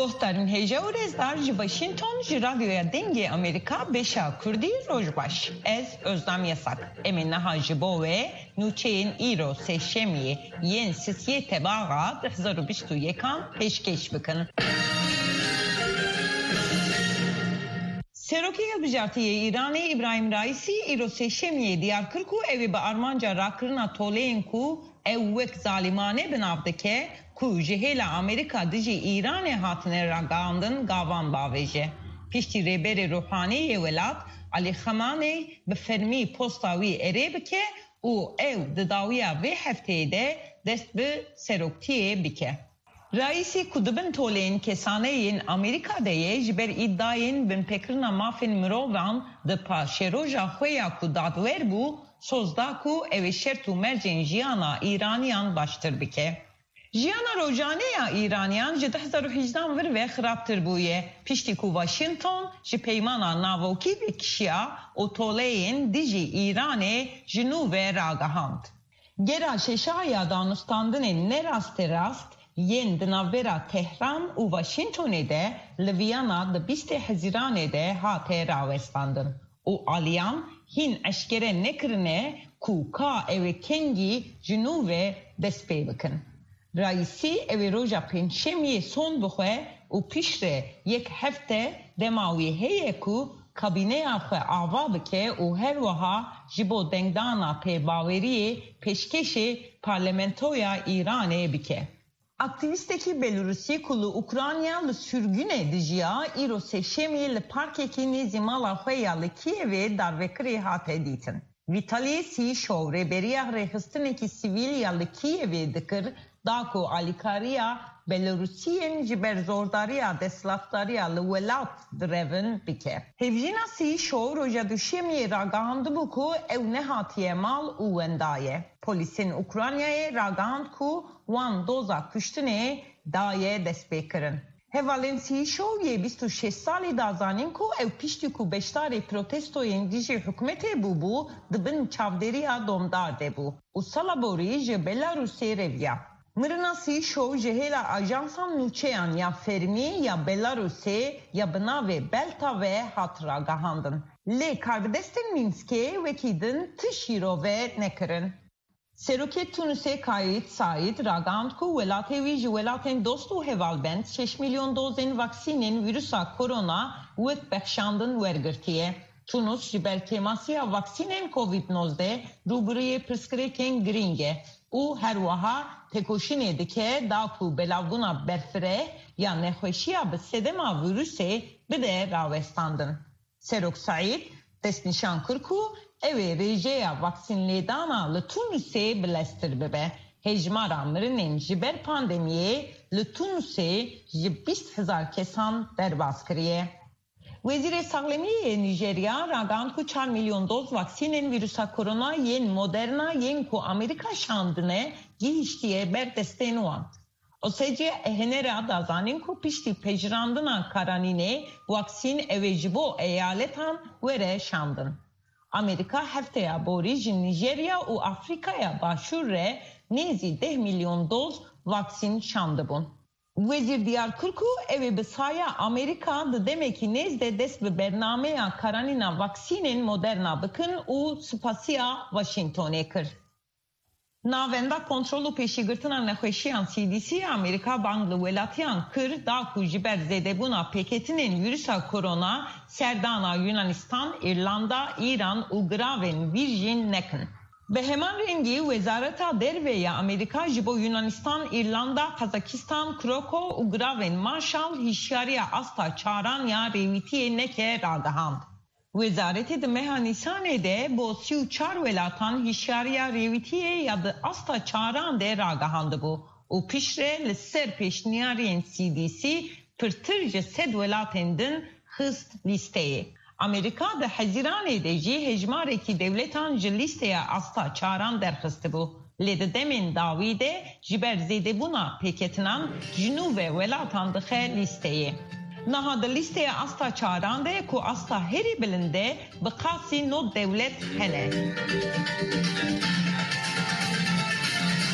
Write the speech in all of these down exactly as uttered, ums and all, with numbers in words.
Gohtarın heja u rezdar ji Washington ji radyoya dengê Amerika beşa Kurdî rojbaş. Ez Özlem Yasak. Em niha ji bo ve nûçeyên îro sêşemiyê yên sisiyê tebaxa di hezar û bîst û yekan pêşkêş bikin. Serokê Hilbijartiyê Îranê İbrahim Raîsî îro sêşemiyê diyar kir ku ew ê bi armanca rakirina toleyên ku ew wek zalimane binav dike ku ji hêla Amerîka dijî Îranê hatine ragihandin gavan bavêje. Piştî rêberê Ruhaniyê welat Alî Xemanê bi fermî posta wî erê bike û ew di dawiya vê hefteyê de dest bi seroktiyê bike. Raîsî ku dibin toleyên kesaneyên Amerîka de ye ji ber îdayên binpêkirina mafên mirovan di paşeroja xwe ya ku dadwer bû soz da ku ew ê şert û mercên jiyana Îraniyan baştir bike. Jiyana rojane ya İraniyan ji di hezar û hejdan vir ve xirabtir bûye. Piştî ku Washington ji peymana navokî ve kişiya û toleyên dijî Îranê ji nû ve ragihand. Gera şeşaya danûstandinên nerastê rast yên di navbera Tehran û Washingtonê de li Viyana di bîstê Hezîranê de hate rawestandin. û aliyan hîn eşkere nekirine ku ka ew ê kengî ji nû ve dest pê bikin. Raîsî ew ê roja pênçemiyê son bixwe û piştre yek hefte dema wî heye ku kabîneya xwe ava bike û her wiha ji bo dengdana pêbaweriyê pêşkêşê parlamentoya Îranê bike. Aktivîstekî Belorusî ku li Ukrayna li sürgûnê dijiya îro sêşemiyê li parkekî nêzî mala xwe ya li Kievê darvekirî hate dîtin. Vitalî Sîşov rêberiya rêxistinekî sivîl ya li Kievê dikir da ku alîkariya Belorusiyên ji ber zordariya desthilatdariya li welat direvin bike. Hevjîna Sîşov roja duşemiyê ragihandibû ku ew nehatiye mal û wendaye. Polîsên Ukraynayê ragihand ku wan doza kuştinê daye dest pê kirin. Hevalên Sîşov yê bîst û şeş salî da zanîn ku ew piştî ku beşdarê protestoyên dijî hikûmetê bûbû dibin çavdêriya domdar de bû û sala borî ji Belarusê reviya. Mirina Sîşov ji hêla ajansan nûçeyan ya Fermî ya Belarusê ya bi navê Belta ve hat ragihandin. Lê karbidestên Mînskê wekî din ti şîro ve nekirin. Serokê Tunusê Kayit Said ragihand ku welatê wî ji welatên dost û hevalbend şeş milyon dozên vaksînên vîrusa korona wek bexşandin wergirtiye. Tunus ji ber kêmasiya vaksînên Covid nozde rûbiriyê pirsgirêkên giring e û her wiha têkoşînê dike da ku belavbûna berfireh ya nexweşiya bi sedema vîrusê bide rawestandin. Serok Said destnîşan kir ku ew ê rêjeya vaksînlêdana li Tunusê bilestir bibe. Hejmara mirinên ji ber pandemiyê li Tunusê ji bîst hezar kesan derbas kiriye. Wezîrê Saxlemiyê Nîjerya ragihand ku çar milyon doz vaksînên vîrusa korona yên Moderna yên ku Amerîka şandine gihîştiye ber destên wan. Osêciya ehenera da zanîn ku piştî pejirandina karanînê vaksîn ew ê ji bo eyaletan were şandin. Amerika hefteya borî ji Nîjerya û Afrikaya Başûr re nêzî deh milyon doz vaksîn şandibûn. Wezîr diyar kir ku ew ê bi saya Amerika di demekî nêz de dest bi bernameya karanîna vaksînên Moderna bikin û spasiya Washingtonê kir. Navenda kontrol û pêşîgirtina nexweşiyan C D C Amerika bang li welatiyan kir da ku ji ber zêdebûna pêketinên vîrusa korona serdana Yunanistan, İrlanda, İran û giravên Virjin nekin. Bi heman rengî Wezareta Derve Amerika ji bo Yunanistan, İrlanda, Kazakistan, Kroko û giravên Marshall hişyariya asta çaran ya rêwîtiyê neke ragihand. Wezaretê di meha Nîsanê de bo sî û çar welatan hişyariya rêwîtiyê ya di asta çaran de ragihandibû û piştre li ser pêşniyariyên C D C pirtir ji sed welatên din xist lîsteyê. Amerika di Hezîranê de jî hejmarekî devletan ji lîsteya asta çaran derxistibû. Lê di demên dawî de ji ber zêdebûna pêketinan ji nû ve welatan dixe lîsteyê. Niha di lîsteya asta çaran de ku asta herî bilinde bi qasî no devlet hene.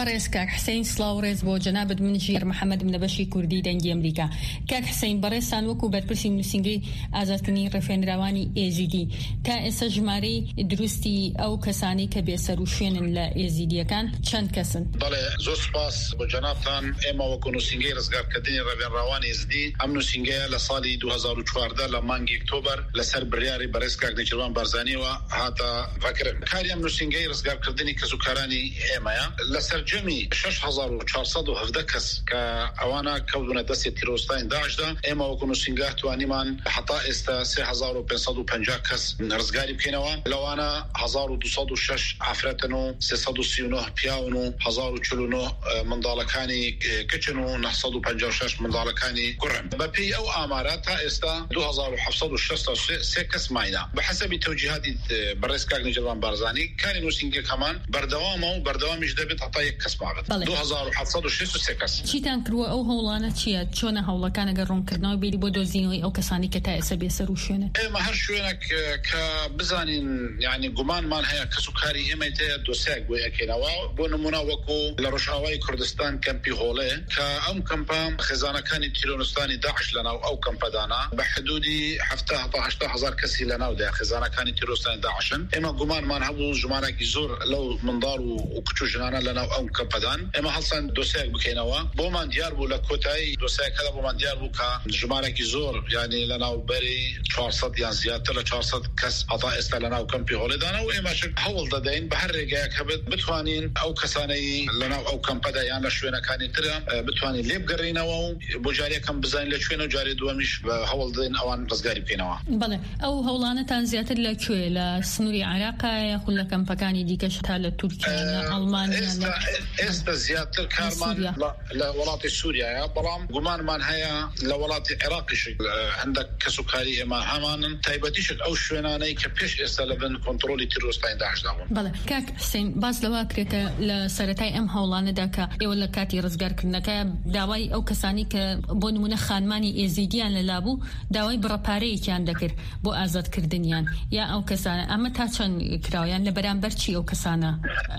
بەڕێز کاک حسین سڵاو ڕێز بۆ جەنابەت من ژێر محەممەد منەبەشی کوردی دەنگی ئەمریکا. کاک حسین بەڕێزتان وەکو بەرپرسی نووسینگەی ئازادکردنی ڕێفێنراوانی ئێزیدی تا ئێستا ژمارەی دروستی ئەو کەسانی کە بێسەر و شوێنن لە ئێزیدیەکان چەند کەسن؟ بەڵێ زۆر سپاس بۆ جەنابتان. ئێمە وەکو نووسینگەی ڕزگارکردنی ڕێفێنراوانی ئێزیدی ئەم نووسینگەیە لە ساڵی دوو هەزار و چواردە لە مانگی ئۆکتۆبەر لەسەر بڕیاری بەڕێز کاک نێچیروان بارزانیەوە هاتە ڤەکرن. کاری ئەم نووسینگەی ڕزگارکردنی کەسوکارانی ئێمەیە لەسەر جەمی شش هەزار و چوارسەد و هەڤدە کەس کە ئەوانە کەوتونە دەستی تیرۆستانی داعشدا. ئێمە وەکو نووسینگە توانیمان حتا ئێستا سێ هەزار و پێنج سەد و پەنجا کەس ڕزگاری بکەینەوە. لەوانە هەزار و دوو سەد و شەش ئافرەتن و سێ سەد و سی و نۆ پیاون و هەزار و چل و نۆ منداڵەکانی کچن و نۆ سەد و پەنجا و شەش منداڵەکانی کوڕن. بەپێی ئەو ئامارە تا ئێستا دوو هەزار و حەڤت سەد و شەست و سێ کەس ماینە. بەحەسەبی تەوجیهاتی بەڕێز کاک نێچیروان بارزانی کاری نووسینگە کەمان بەردەوامە و بەردەوامیش دەبێت هەتا یەک کەس مابێت. دوو هەزار و حەڤت سەد و شەست و سێ کەس. چیتان کردووە ئەو هەوڵانە چییە؟ چۆنە هەوڵەکان ئەگەر ڕوونکردنەوەی بیری بۆ دۆزینەوەی ئەو کەسانی کە تا ئێستا بێسەر و شوێنە؟ ئێمە هەر شوێنێک کە بزانین یعنی گومانمان هەیە کەسوکاری ئێمە تەیە دۆسیەک بۆ یەکەینەوە. بۆ نمونە وەکو لە ڕۆژئاوای کوردستان کەمپی هۆڵێ کە ئەم کەمپە خێزانەکانی تیرۆریستانی داعش لەناو ئەو کەمپەدانە بە حدودی هەفتە هەتا هەشتا هەزار کەسی لەناودا خێزانەکانی تیرۆریستانی داعشن. ئێمە گومانمان هەبوو ژمارەی زۆر لەو منداڵ و کچ و ژنانە لەناو ئەو کەمپەدان. ئێمە هەڵسان دۆسیەک بکەینەوە. بۆمان دیار بوو لە کۆتایی دۆسیەکەدا بۆمان دیار بوو کە ژمارەی زۆر یعنی لەناو بەری چوارسەد یان زیاتر لە چوارسەد کەس هەتا ئێستا لەناو کەمپی هۆڵێدانە و ئێمەش هەوڵ دەدەین بە هەر ڕێگەیەک هەبێت بتوانین ئەو کەسانەی لەناو ئەو کەمپەدا یان لە شوێنەکانی ترە بتوانین لێ بگەڕینەوە و بۆ جارێکم بزانین لە کوێنە و جارێ دووەمیش هەوڵ دەدەین ئەوان ڕزگاری بکەینەوە. بەڵێ ئەو هەوڵانەتان زیاتر لەکوێ؟ لە سنووری عێراقا یاخود لە کەمپەکانی دیکەش تا لە تورکیا لە ئەڵمانیا؟ ئێستا زیاتر کارمان لە وڵاتی سووریایە، بەڵام گومانمان هەیە لە وڵاتی عێراقیش هەندێک کەسوکاری ئێمە هەمانن تایبەتیش ئەو شوێنانەی کە پێش ئێستا لە بن کۆنتڕۆلی تیرۆریستانی داعشدا بوون. بەڵێ کاک حسین باس لەوا کرێکە لە سەرەتای ئەم هەوڵانەدا کە ئێوە لە کاتی ڕزگارکردنەکە داوای ئەو کەسانی کە بۆ نمونە خانمانی ئێزیدیان لەلابوو داوای بڕەپارەیەکیان دەکرد بۆ ئازادکردنیان یا ئەو کەسانە ئەمە تا چەند کراویان لە بەرامبەر چی ئەو کەسانە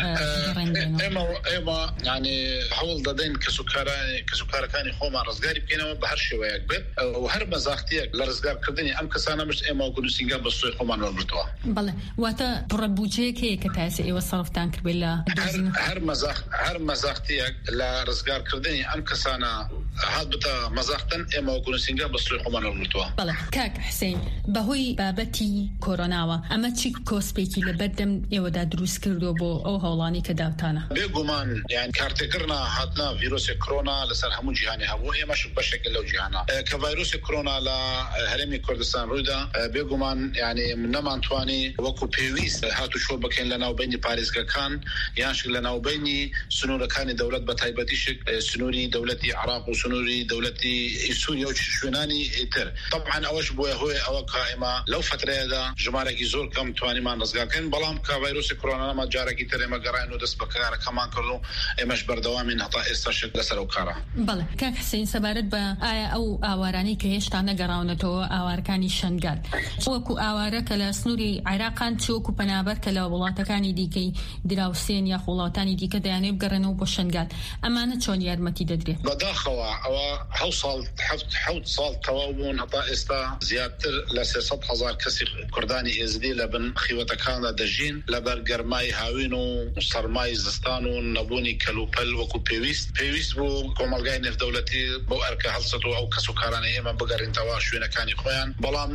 ئێمە ئێمە یعنی هەوڵ دەدەین کەسوکارەکانی خۆمان ڕزگاری بکەینەوە بە هەر شێوەیەک بێت و هەر مەزاختیەک لە ڕزگارکردنی ئەم کەسانە مش ئێمە وەکو نووسینگە بە سوی خۆمان وەرگرتووە. بەڵێ واتە بڕەبوجەیەک هەیە کە تا ئێستا ئێوە سەرفدان کردبێت لە هەر مەزاخ هەر مەزاختیەک لە ڕزگارکردنی ئەم کەسانە هات بتە مەزاختن ئێمە وەکو نووسینگە بە سوی خۆمان وەرگرتووە. بەڵێ کاک حسین بەهۆی بابەتی کۆرۆناوە ئەمە چی کۆسپێکی لە بەردەم ئێوەدا دروست کردو بۆ ئەو هەوڵانی کە داوتانە؟ بێگومان یان کارتێکردنا هاتنا ڤیرۆسی کۆرۆنا لەسەر هەموو جیهانی هەبوو. ئێمەش بەشێکە لەو جیهانە کە ڤایرۆسی کۆرۆنا لە هەرێمی کوردستان ڕوویدا بێگومان یعنی نەمانتوانی وەکو پێویست هاتو شۆ بکەین لە ناوبینی پارێزگەکان یانش لە ناوبینی سنوورەکانی دەوڵەت بە تایبەتیشک سنووری دەوڵەتی عێراق و سنووری دەوڵەتی سووریا و شوێنانی تر. طبعا ئەوەش بۆیە هۆی ئەوە کە ئێمە لەو فترەیەدا ژمارەی زۆر کەم توانیمان ڕزگارکەین، بەڵام کە ڤایرۆسی کۆرۆنا ئەمە جارێکی تر ئێمە گەڕاین و دەست بەکارەکەمان کرد و ئێمەش بەردەوامین هەتا ئێستاش لەسەر ئەو کارە. بەڵێ کاک حسین سەبارەت بە ئایا ئەو ئاوارانەی کە هێشتا نەگەڕاونەتەوە ئاوارەکانی شەنگال وەکو ئاوارە کە لە سنووری عێراقان چۆکو پەنابەر کە لە وڵاتەکانی دیکەی دراوسێن یا وڵاتانی دیکە دەیانێ بگەڕێنەوە بۆ شەنگال ئەمانە چۆن یارمەتی دەدرێت؟ بەداخەوە ئەوە حەوت ساڵ حەوت ساڵ تەواو بوون هەتا ئێستا زیاتر لە سێسەد هەزار کەسی کوردانی ئێزدی لە بن خیوەتەکاندا دەژین لەبەر گەرمای هاوین و سەرمای زستان و نەبوونی کەلوپەل وەکو پێویست پێویست بوو کۆمەلگای نێودەوڵەتی بۆ ئەرکە هەڵسەتەوە ئەو کەسوکارانەی ئێمە بگەڕێنەوە شوێنەکانی خۆیان، بەڵام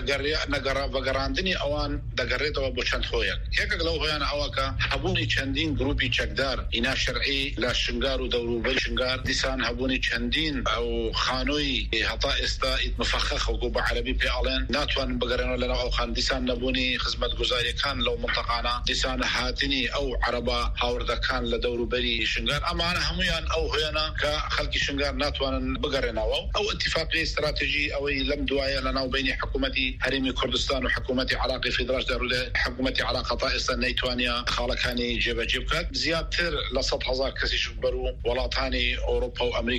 نەگەڕا بەگەڕاندنی ئەوان دەگەڕێتەوە بۆ چەند هۆیەک. یەکێک لەو هۆیانە ئەوەکە هەبوونی چەندین گروپی چەکدار ئینا شەرعی لە شنگار و دەوروبەری شنگار، دیسان هەبوونی چەندین ئەو خانۆی هەتا ئێستا ئیتمفەخەخ وەکو بە عەرەبی پێ ئەڵێن ناتوانن بگەڕێنەوە لەناو ئەو خان، دیسان نەبوونی خزمەتگوزاریەکان لەو منتەقانە، دیسان هاتنی ئەو عەرەبە هاوردەکان لە دەوروبەری شنگار. ئەمانە هەمویان ئەو هۆیانە کە خەڵکی شنگار ناتوانن بگەڕێنەوە. ئەو اتفاقی استراتیژی ئەوەی لەم دوایە لەناو بینی حکوومەتی هەرێمی کوردستان و حکوومەتی عێراقی فیدراش دەڕودە حکوومەتی عێراق هەتا ئێستا نەیتوانیا خاڵەکانی جێبەجێ بکات. زیاتر لە سەد هەزار کەسیش بەرو وڵاتانی ئەوروپا و ئەمریکا و شوێنانی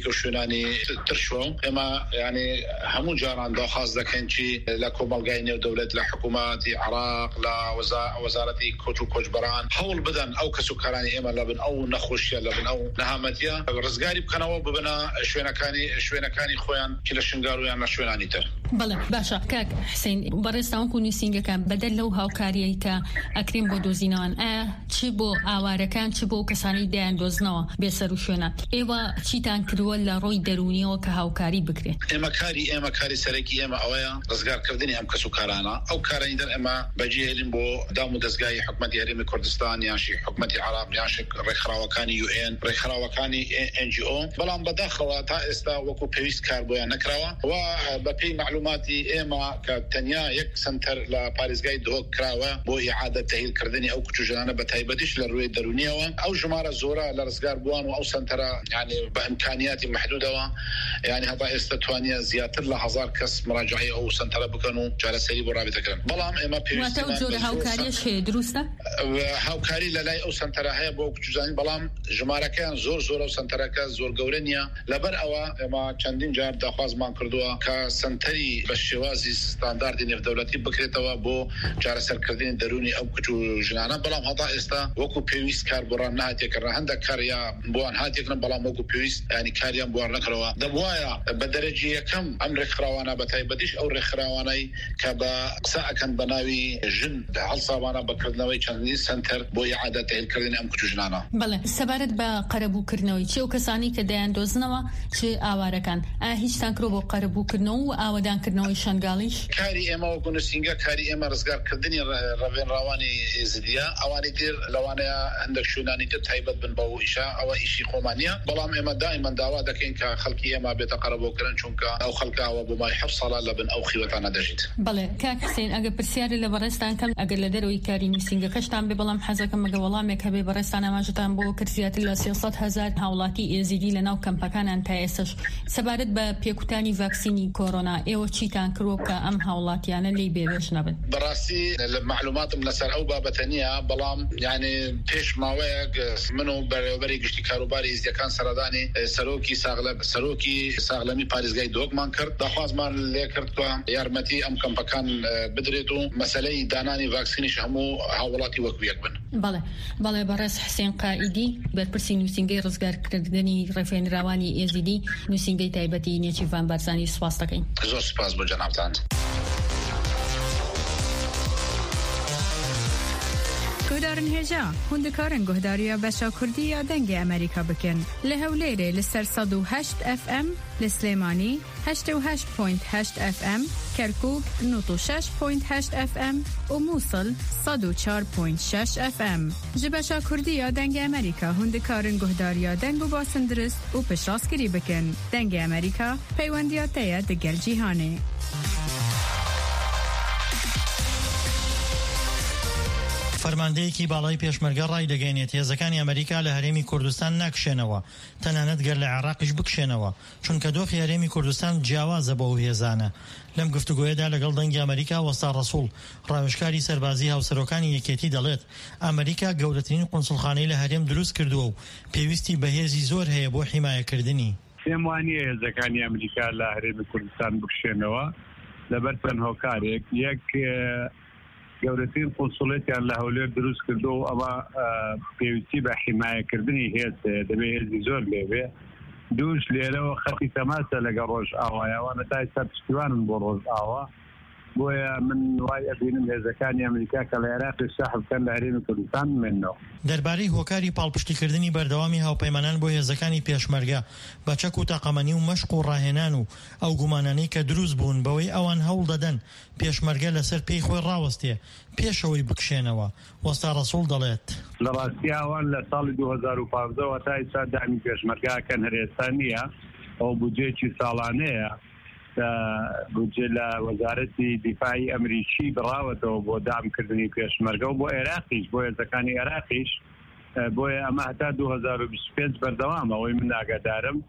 ینی ترشوا ئێمە ینی هەموو جاران داخواست دەکەین چی لە کۆمەڵگای نێودەوڵەت لە حکوومەتی عێراق لە وەزارەتی کۆچ و کۆچبەران هەوڵ بدەن ئەو کەسوکارانی ئێمە لەبن ئەو نەخۆشیە لەبن ئەو نەهامەتیە ڕزگاری بکەنەوە ببنە شوێنەکانی شوێنەکانی خۆیان کی لە شنگارویان لە شوێنانی تر. بەڵێ باشە کاک حسین بەڕێستاوەکو نووسینگەکان بەدەل لەو هاوکاریەی کە ئەکرێن بۆ دۆزینەوەن ئایا چ بۆ ئاوارەکان چ بۆ کەسانی دایان دۆزنەوە بێسەر و شوێنە ئێوە چیتان کردووە لە ڕۆی دەرونیەوە کە هاوکاری بکرێت؟ ئێمە کاری ئێمە کاری سەرەکی ئێمە ئەوەیە ڕزگارکردنی ئەم کەسوکارانە ئەو کارانی دەر ئێمە بەجێهێنین بۆ دام و دەستگای حکوومەتی هەرێمی کوردستان یانشی حکوومەتی عێراق یانشی ڕێکخراوەکانی یو ئێن ڕێکخراوەکانی ئێن جی ئۆ بەڵام بەداخەوە تا ئێستا وەکو پێویست کار بۆیان نەکراوە و بەپێی معلوماتی ئێمە کە تەنیا یەک سنتەر لە پارێزگای دهۆک کراوە بۆ ئیعادە تەهیلکردنی ئەو کچوژانە بە تایبەتیش لە ڕووی دەرونیەوە ئەو ژمارە زۆرە لە ڕزگار بووان و ئەو سنتەرە یعنی بە ئیمکانیاتی محدودەوە یعنی هەتا ئێستا توانیە زیاتر لە هەزار کەس مراجعەی ئەو سنتەرە بکەن و چارەسەری بۆ ڕابێتەکەن بەڵام ئێمە پێویستمان جۆرە هاوکاریش هەیە دروستە؟ هاوکاری لە لای ئەو سنتەرە هەیە بۆ کچوزانی بەڵام ژمارەکەیان زۆر زۆرە و سنتەرەکە زۆر گەورە نییە لەبەر ئەوە ئێمە چەندین جار داخوازمان کردووە کە سنتەری بە شێوازی ستانداردی نێودەوڵەتی بکرێتەوە بۆ چارەسەرکردنی دەرونی ئەو کچ و ژنانە بەڵام هەتا ئێستا وەکو پێویست کار بۆڕان نهاتێکردن هەندێک کاریا بۆیان هاتێکن بەڵام وەکو پێویست ینی کاریان بۆوان نەکرەوە دەبوایە بە دەرەجی یەکەم ئەم ڕێکخراوانە بە تایبەتیش ئەو ڕێکخراوانەی کە بە قسە ئەکەن بە ناوی ژن هەڵساوانە بەکردنەوەی چەندین سنتەر بۆ ئیعادە تەهیلکردنی ئەم کچ و ژنانە. بەڵێ سەبارەت بە قەرەبووکردنەوەی چێ و کەسانی کە دەیان دۆزنەوە چێ ئاوارەکان ئایا هیچتان کرۆ بۆ قەرەبووکردنەوە و ئاوەدانکردنەوەی شنگاڵیش؟ کاری ئێمە وەکو نووسینگە کاری ئێمە ڕزگارکردنی ڕەوێنراوانی ئێزیدیە ئەوانی تر لەوانەیە هەندێک شوێنانی تر تایبەت بن بە ئیشا ئەوە ئیشی خۆمانیە بەڵام ئێمە دائیمەن داوا دەکەین کە خەڵکی ئێمە بێتە قەرەبووکردن چونکە ئەو خەڵکاوە بۆ مای حەوت ساڵە لەبن ئەو خیوەتانە دەژیت. بەڵێ کاک حسین ئەگەر پرسیارە لە بەڕێستان کەم ئەگەر لە دەرەوەی کاری نووسینگەکەشتان بێ بەڵام حەزەکەم ئەگە وەڵامێک هەبێ بەڕێستان ئاماژەتان بۆ کرد زیاتر لە سێسەد هەزار هاوڵاتی ئێزیدی لە ناو کەمپەکانان تا ئێستاش سەبارەت بە پێکوتانی ڤاکسینی کۆرۆنا ئێوە چیتان کردووە کە ئەم هاوڵاتیانە لێی بێوێش نەبن؟ بەڕاستی معلوماتم لەسەر ئەو بابەتە نییە بەڵام یعنی پێش ماوەیەک من و بەڕێوەبەری گشتی کاروباری ئێزیەکان سەردانی سەرۆکی ساغلە سەرۆکی ساغلەمی پارێزگای دۆکمان کرد داخوازمان لێ کرد کە یارمەتی ئەم کەمپەکان بدرێت و مەسەلەی دانانی ڤاکسینیش هەموو هاوڵاتی وەکو یەک بن. بەڵێ بەڵێ بەڕێز حسێن قائیدی بەرپرسی نووسینگەی ڕزگارکردنی ڕێفێنراوانی ئێزیدی نووسینگەی تایبەتی نێچیڤان بارزانی سوپاس دەکەین. زۆر سوپاس بۆ جەنابتان. گۆدارن هێژا هوندەکارن گۆهداریە بەشا کوردی یا دەنگی ئەمریکا بکەن لە هەولێرێ لەسەر سەد و هەشت ئەف ئەم لە سلێمانی هەشتە و هەشت پۆینت هەشت ئەف ئەم کەرکووک نۆت و شەش پۆینت هەشت ئەف ئەم و مووسڵ سەد و چوار پۆینت شەش ئەف ئەم ji بەشا کوردی یا دەنگی ئەمریکا هوندەکارن گۆهداریە دەنگ و باسن درست و پشتڕاستگیری بکەن دەنگی ئەمریکا پەیوەندیاتەیە دەگەل جیهانێ. فەرماندەیەکی باڵای پێشمەرگە ڕای دەگەێنێت هێزەکانی ئەمریکا لە هەرێمی کوردستان ناکشێنەوە تەنانەت گەر لە عێراقیش بکشێنەوە چونکە دۆخی هەرێمی کوردستان جیاوازە بە ئەو هێزانە. لەم گفتوگۆیەدا لەگەڵ دەنگی ئەمریکا وەستا ڕەسوڵ ڕاوێژکاری سەربازی هاوسەرۆکانی یەکێتی دەڵێت ئەمریکا گەورەترین قونسڵخانەی لە هەرێم دروست کردووە و پێویستی بەهێزی زۆر هەیە بۆ حیمایەکردنی. پێم وانییە هێزەکانی ئەمریکا لە هەرێمی کوردستان بکشێنەوە لەبەر چەند هۆکارێک یەک گەورەترین قونسڵێتیان لە هەولێر دروست کردو و ئەمە پێویستی بە حیمایەکردنی هێز دەبێت هێزی زۆر لێبێ. دووش لێرەوە خەڵکی تەماسە لەگەڵ ڕۆژ ئاوایەوانە تا ئێستا پشتیوانن بۆ ڕۆژ ئاوا بۆیە من وای ئەبینم هێزەکانی ئەمریکا کە لە عێراقی ساحب بکەن لە هەرێمی کوردستان بمێنەوە. دەربارەی هۆکاری پاڵپشتیکردنی بەردەوامی هاوپەیمانان بۆ هێزەکانی پێشمەرگە بە چەک و تاقەمەنی و مەشق و ڕاهێنان و ئەو گومانانەی کە دروست بوون بەوەی ئەوان هەوڵ دەدەن پێشمەرگە لەسەر پێی خۆی ڕاوەستێ پێشەوەی بکشێنەوە. وەستا ڕەسوڵ دەڵێت لە ڕاستی ئەوان لە ساڵی دوو هەزار و پانزدە تا ئێستا دامی پێشمەرگەکەن هەرێستا نییە ئەو بودجێکی ساڵانەیە بودجێ لە وەزارەتی دیفاعی ئەمریکی بڕاوەتەوە بۆ دامکردنی پێشمەرگە و بۆ عێراقیش بۆ هێزەکانی عێراقیش بۆیە ئەمە هەتا دوو هەزار و بیست و پێنج بەردەوام ئەوەی من ئاگادارم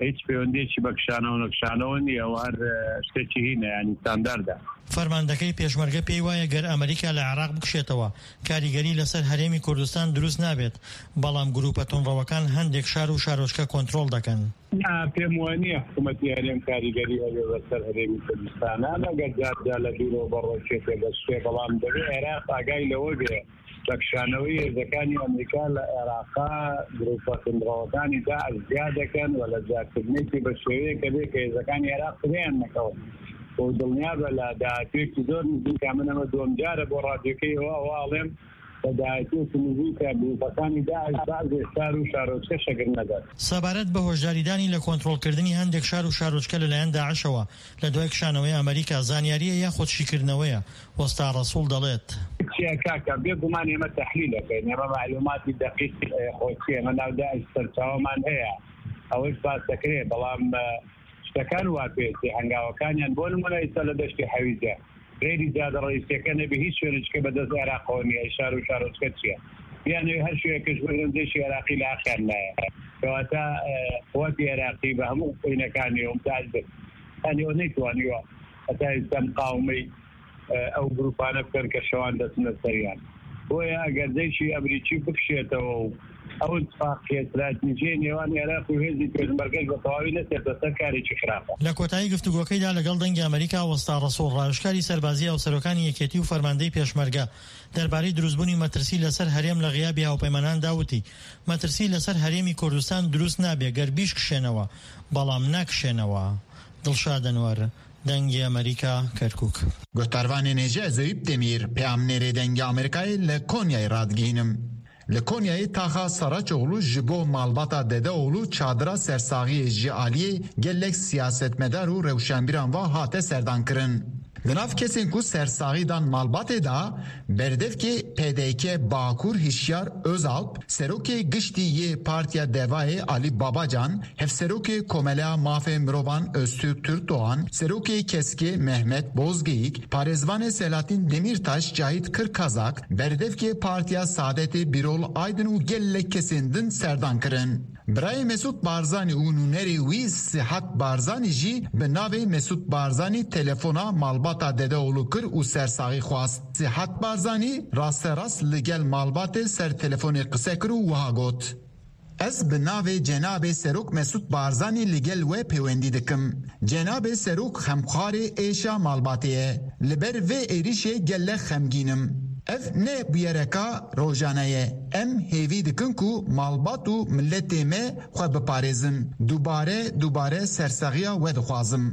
هیچ پەیوەندیەکی بەکشانە و نەکشانەوە نییە و هەر شتێکی هینە ینی ستانداردە. فەرماندەکەی پێشمەرگە پێی وایە گەر ئەمریکا لە عێراق بکشێتەوە کاریگەری لەسەر هەرێمی کوردستان دروست نابێت، بەڵام گروپە تۆمڕەوەکان هەندێک شار و شارۆچکە کۆنتڕۆڵ دەکەن. پێم وانە حکوومەتی هەرێم کاریگەری هەبێ بەسەر هەرێمی کوردستانە ئەگەر جارجار لە دوورەوە بەڕۆکێتێ بەشێ، بەڵام دەبێت عێراق ئاگای لەوە بێ بەکشانەوەی هێزەکانی ئەمریکا لە عێراقا گروپە تۆمڕەوەکانی داعش زیاد دەکەن و لە زیادکردنێکی بە شێوەیە کە بێ کە هێزەکانی عێراق سرێیان نەکەون و دڵنیا بە لە داهاتوێکی زۆر نزیکە من ئەمە دووەم جارە بۆ ڕادیۆکەیەوە واڵێم لە داهاتوێکی نزیکە گروپەکانی داعش بازێ شار و شارۆچکە شەگر نەدات. سەبارەت بە هۆشداریدانی لە کۆنتڕۆڵکردنی هەندێک شار و شارۆچکە لەلایەن داعشەوە لە دوای کشانەوەی ئەمریکا زانیاریە یا خۆدشیکردنەوەیە، وەستا ڕەسوڵ دەڵێت کاکە بێگومان ئێمە تەحلیلەکەین، ئێمە معلوماتی دەقیق خۆچی ئێمە ناو داعش سەرچاوەمان هەیە ئەوەش باس دەکرێت، بەڵام شتەکان وا پێێتی هەنگاوەکانیان بۆ نمونە ئێستا لە دەشتی حەویجە غێری جادە ڕئیسیەکە نەبێ هیچ شوێنێکە بەدەست عێراقەوە نیە، شار و شارۆچکە چییە یانێ هەر شوێنێکەش بگرن دێشی عێراقی لە ئاخیان لایە کەواتە قووەتی عێراقی بە هەموو قوینەکانی ومتاز بێت ئەنی ئەو نەیتوانیوە هەتا ئێستا مقاومەی ئەو گروپانە بکەن کە شەوان دەچنە سەریان. بۆیە ئەگەر دەیشی ئەمریکی بکشێتەوە و ئەو اتفاقیە استراتیژیە نێوان عێراق و هێزی پێشمەرگەش بە تەواوی نەچێتە سەر کارێکی خراپە. لە کۆتایی گفتوگۆکەیدا لەگەڵ دەنگی ئەمریکا وەستا ڕەسوڵ ڕاوێژکاری سەربازی هاوسەرۆکانی یەکێتی و فەرماندەی پێشمەرگە دەربارەی دروستبوونی مەترسی لەسەر هەرێم لە غیابی هاوپەیمانان داوتی مەترسی لەسەر هەرێمی کوردستان دروست نابێ گەر بیش کشێنەوە، بەڵام ناکشێنەوە. دڵشاد ئەنوەر، دەنگی ئەمریکا، کەرکووک. گۆتاروانێ نێژە زەویب دەمیر پێامنێرێ دەنگی ئەمریکای لە کۆنیای ڕادگەینم. لە کۆنیایی تاخا سەراچۆغلو ji bo malbata Dedeoğlu çadira sersagiyê ji aliyê gelek siyasetmedar û rewşenbîran va hate serdankirin. Li nav kesên ku sersagî dan malbatê da berdevkê P D K Bakur Hişyar Özalp, serokê giştî yê Partiya Devayê Ali Babacan, hevserokê Komela Mafê Mirovan Öztürk Türkdoğan, serokê Keskê Mehmet Bozgeyik, parêzvanê Selahattin Demirtaş Cahit Kırkazak, berdevkê Partiya Saadetê Birol Aydın û gelek kesên din serdankirin. برای مسعود بارزانی و نونری وی صحت بارزانی جی به ناو مسعود بارزانی تلفونا مالباتا دده اولو کر و سرساقی خواست. صحت بارزانی راست راست لگل مالبات سر تلفون قصه کرو و ها گوت. از به ناو جناب سروک مسعود بارزانی لگل و پیوندی دکم. جناب سروک خمخوار ایشا مالباتیه. لبر و ایریشه گل خمگینم. اف نه بیارکا روزانه ام هیوی دکن کو مالبات و ملت ما خو بپارێزن دوباره دوباره سرسغیا و دخوازم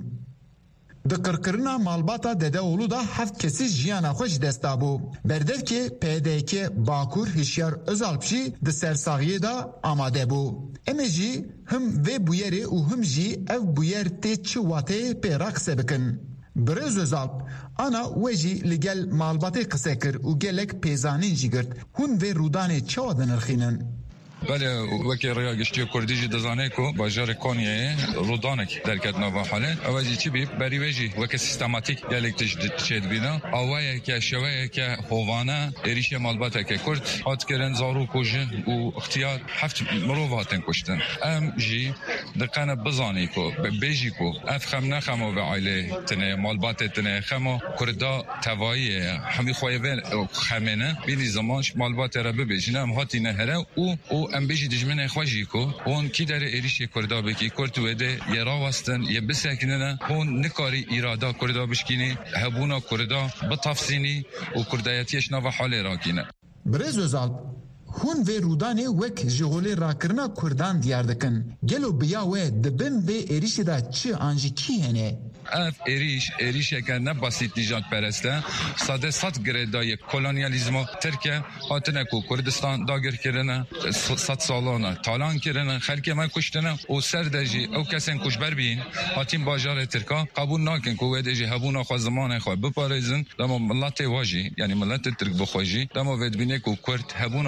دکرکرنا مالباتا ددهولو دا هفت کسی جیانا خوش دستابو بردف که پیده که باکور هشیار ازالپشی د سرسغیه دا آماده بو اما جی هم و بویره و هم جی اف بویر تی چواته پیراقسه بکن برز özalp ana wejî li gel malbatê qise kir û gelek pêzanîn jî girt hûn vê rûdanê çawa dinirxînin. بله وکی ریا گشتی کردی جی دزانه کو باجار کانیه رودانک درکت نوا حاله اوازی چی بی بری وجی وک سیستماتیک گلک تشد بینا اوایه که شوایه که هوانه اریش مالباته که کرد هات کرن زارو کوجن و اختیار هفت مرواتن کشتن ام جی دقنه بزانی کو بیجی کو اف خم نخمو به عائله تنه مالباته تنه خمو کردا توایی همی خوایول خمنه بینی زمانش مالباته را ببیجنه ام هاتی نهره او او ام بیجی دجمنه خواجی کو اون کی در ایریش کردا بکی کرد وده یه راوستن یه بسکننه اون نکاری ایرادا کردا بشکینی هبونا کردا بتفسینی و کردایتیش نو حال راکینه برز özalp hûn vê rûdanê wek ji holê rakirina Kurdan diyar dikin gelo biya we dibin vê êrişê da çi an jî kî hene اف ایریش ایریشه که نه بسیط نجات پرسته ساده صد گردای کولونیالیزم ترکیه هاتنه کو کردستان داگر کردنه صد سالانه تالان کردنه خلک ما کشتنه او سردجی او کسین کشبر بین هاتین باجار ترکا قبول نکن کو ودجی هبونا خو زمان خو بپارێزن دما ملت واجی یعنی ملت ترک بخواجی دما ود بینه کو کرد هبونا خو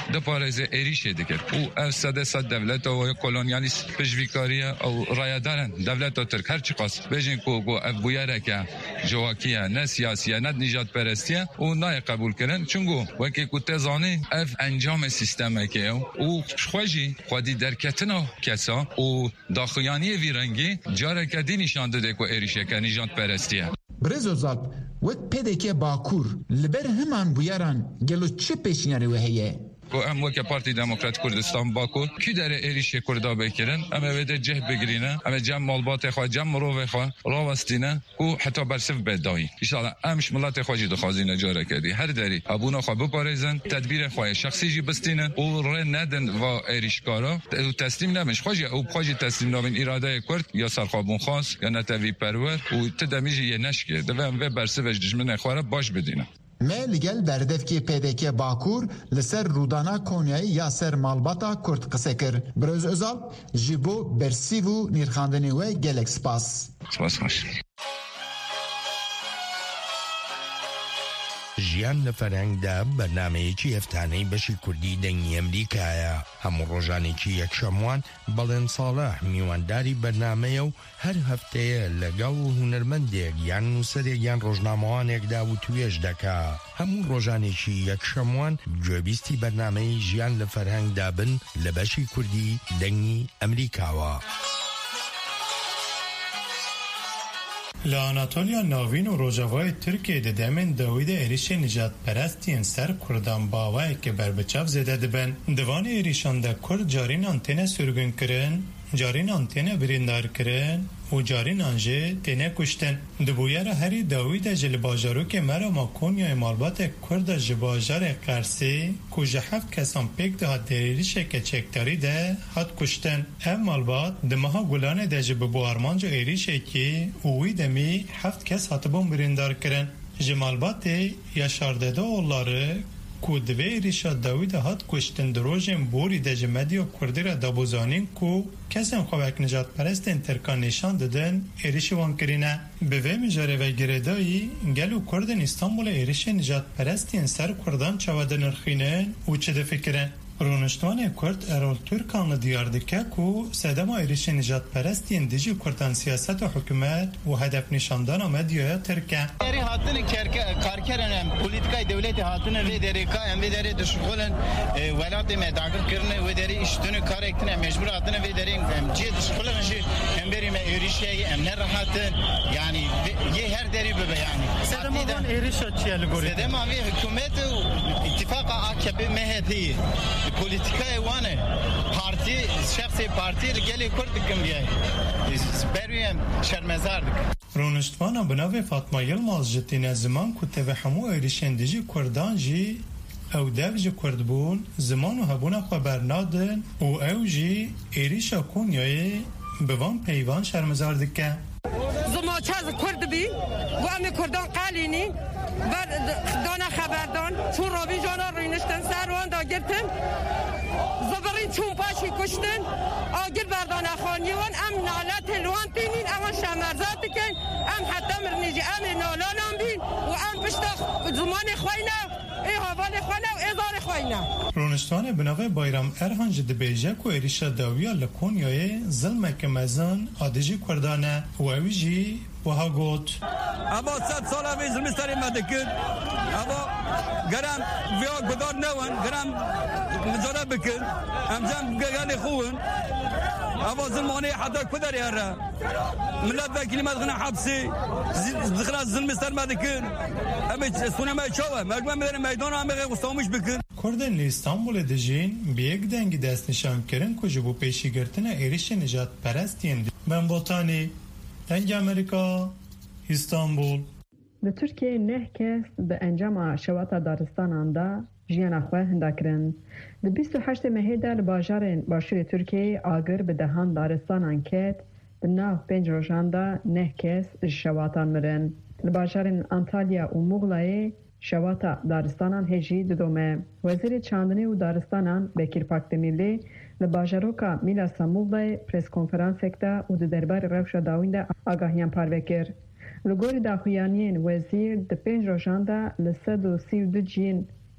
ده پارێزە عێریشێ دەکرد و ئەو سەدە سەد دەولەتەوە کۆلۆنیالیست پشتیوانیە ئەو ڕایەدارن دەولەتە ترک هەرچی قەس بێژین کۆ ئەو بویەرەکە جواکیە نە سیاسیە نە نیژاد پەرستیە و نایە قبولکردن چونگو وەکێ کو تێزانێ ئەف ئەنجامە سیستەمەکەیە و خوێژی خودی دەرکەتنە کەسا و داخویانیە ویرەنگی جارێکە دی نیشان دەدێ کو عێریشەکە نیژاد پەرستیە برزوزات وەک پێدێکێ باکوور لەبەر هەمان بویەران گەلو چ پێشنیاری هەیە؟ و ام وکه پارتی دموکرات کردستان باکو کی در ایریش کردا بکرن اما وده جه بگرینه اما جمع مالبات خوا جمع مروه خوا راوستینه و حتی برسف بدایی ان امش ملت خواجی دخوازینه جاره کردی هر دری ابونا خوا بپارزن تدبیر خوا شخصی جی بستینه و ر ندن و ایریشکارا تسلیم نمش خواجی او خواجی تسلیم نابین اراده کرد یا سرخابون خاص یا نتوی پرور و تدمیجی یه نشکه دوام و برسفش دشمن خواره باش بدینه me li gel berdevkê P D K Bakur li ser rûdana Konyayê ya ser malbata Kurd qise kir. Birêz Özal ji bo bersîv û nîrxandinê we gelek spas. Spas baş. ژیان لە فەرهەنگدا بەرنامەیەکی هەفتانەی بەشی کوردی دەنگی ئەمریکایە هەموو ڕۆژانێکی یەکشەموان بەڵێن ساڵح میوانداری بەرنامەیە و هەر هەفتەیە لەگەڵ هونەرمەندێک یان نووسەرێک یان ڕۆژنامەوانێکدا و توێژ دەکا هەموو ڕۆژانێکی یەکشەموان گوێبیستی بەرنامەی ژیان لە فەرهەنگدا بن لە بەشی کوردی دەنگی ئەمریکاوە. لی آناتولیا ناوین و روجاوای ترکیه ده دمین داوید ایریش نجات پرستین سر کردان باوای که بر بچاف زده دبن دوان ایریشان ده کرد جارین آنتنه سرگن کرن جارین آنتنه بریندار کرن و جارین آنجه تنه کشتن دبویر هری داوید جل باجارو که مرا ما کنیای مالبات کرد جباجار قرسی کجه هفت کسان پیک ده هات دریریش که چکتاری ده هات کشتن هم مالبات دمها گلانه ده جب بو آرمانجو ایریشه که اوی دمی هفت کس هاتبون بریندار کرن جمالبات یا شارده ده اولاره کو دوی ریشا داوید هات کشتن دروژن بوری ده جمدی و کردی را دابوزانین کو کسیم خواه نجات پرستین ترکان نشان دادن ایریش وان کرینه به وی مجاره و گردایی گلو کردن استانبول ایریش نجات پرستین سر کردان چواده نرخینه و چه ده فکرن رونشتوان کرد ارول ترکان دیار دکه کو سدم ایریش نجات پرستین دیجی کردان سیاست و حکومت و هدف نشاندان مدیای ترکه اری هاتن کارکرن پولیتیکای دولت هاتن و دری کا ام دری دشغلن ولات مداغل کرن و دری اشتن کار اکتن مجبور هاتن و دری ام جی دشغلن شی ام بری ما ایریشه ام نه راحتن یعنی یه هر دری به یعنی سدم اون ایریش چی الگوریتم سدم اوی حکومت اتفاق آکپ مهدی پولیتیکای وانه پارتی شخصی پارتی گلی کرد کم بیای بریم شرمزار رونشتوانا بناوی فاطمه یلماز جتین زمان کته و همو ایریشندجی کردان جی او دو جی کرد بون زمان و هبونا خبر نادن و او جی ایریشا کنیای بوان پیوان شرمزار دکه زمان چاز کرد بی و امی کردان قالینی بر دانا خبردان چون رابی جانا رینشتن سروان دا گرتن زبرین چون پاشی کشتن آگل بردان خانیوان ام نالت لوان تینین اما شمرزات کن ام حتی مرنیجی ام نالانان بین و ام پشتا زمان خوینا ای حوال خوینا و ازار خوینا رونشتوان بناوه بایرام ارهان جد بیجک و ایریشا داویا لکونیای ظلمک مزان آدجی کردانه و اویجی وها گوت اما صد سال اوی ظلمستانی مدکن اما گرم ویا گدار نوان گرم نزاده بکن امجام گرگان خوون اما ظلمانی حتی کدر یاره ملت بکلی مدخنا حبسی دخلا ظلمستان مدکن اما سونه ما چاوه مجمع میدن میدان همه غستامش بکن کردن لی استانبول دجین بیگ دنگی دست نشان کرن کجبو پیشی گرتن ایریش نجات پرستین من بوتانی دنگ امریکا استانبول د ترکیه نه کس به انجام شواتا دارستان دا جیان اخوه هندکرن د بیست و هشت مهی در باجار باشور ترکیه آگر به دهان دارستان انکت د ناو پنج روشان دا نه کس شواتا مرن لباجار انتالیا و مغلای شواتا دارستانان هجی ددومه وزیر چاندنی و دارستانان بکیر پاک دمیلی لباجاروکا میلا سامولدای پریس کنفرانس اکتا و د دربار روشا داوینده آگاهیان پاروکر لگوری داخویانین وزیر د پنج روشان دا لسد و سی و دو جین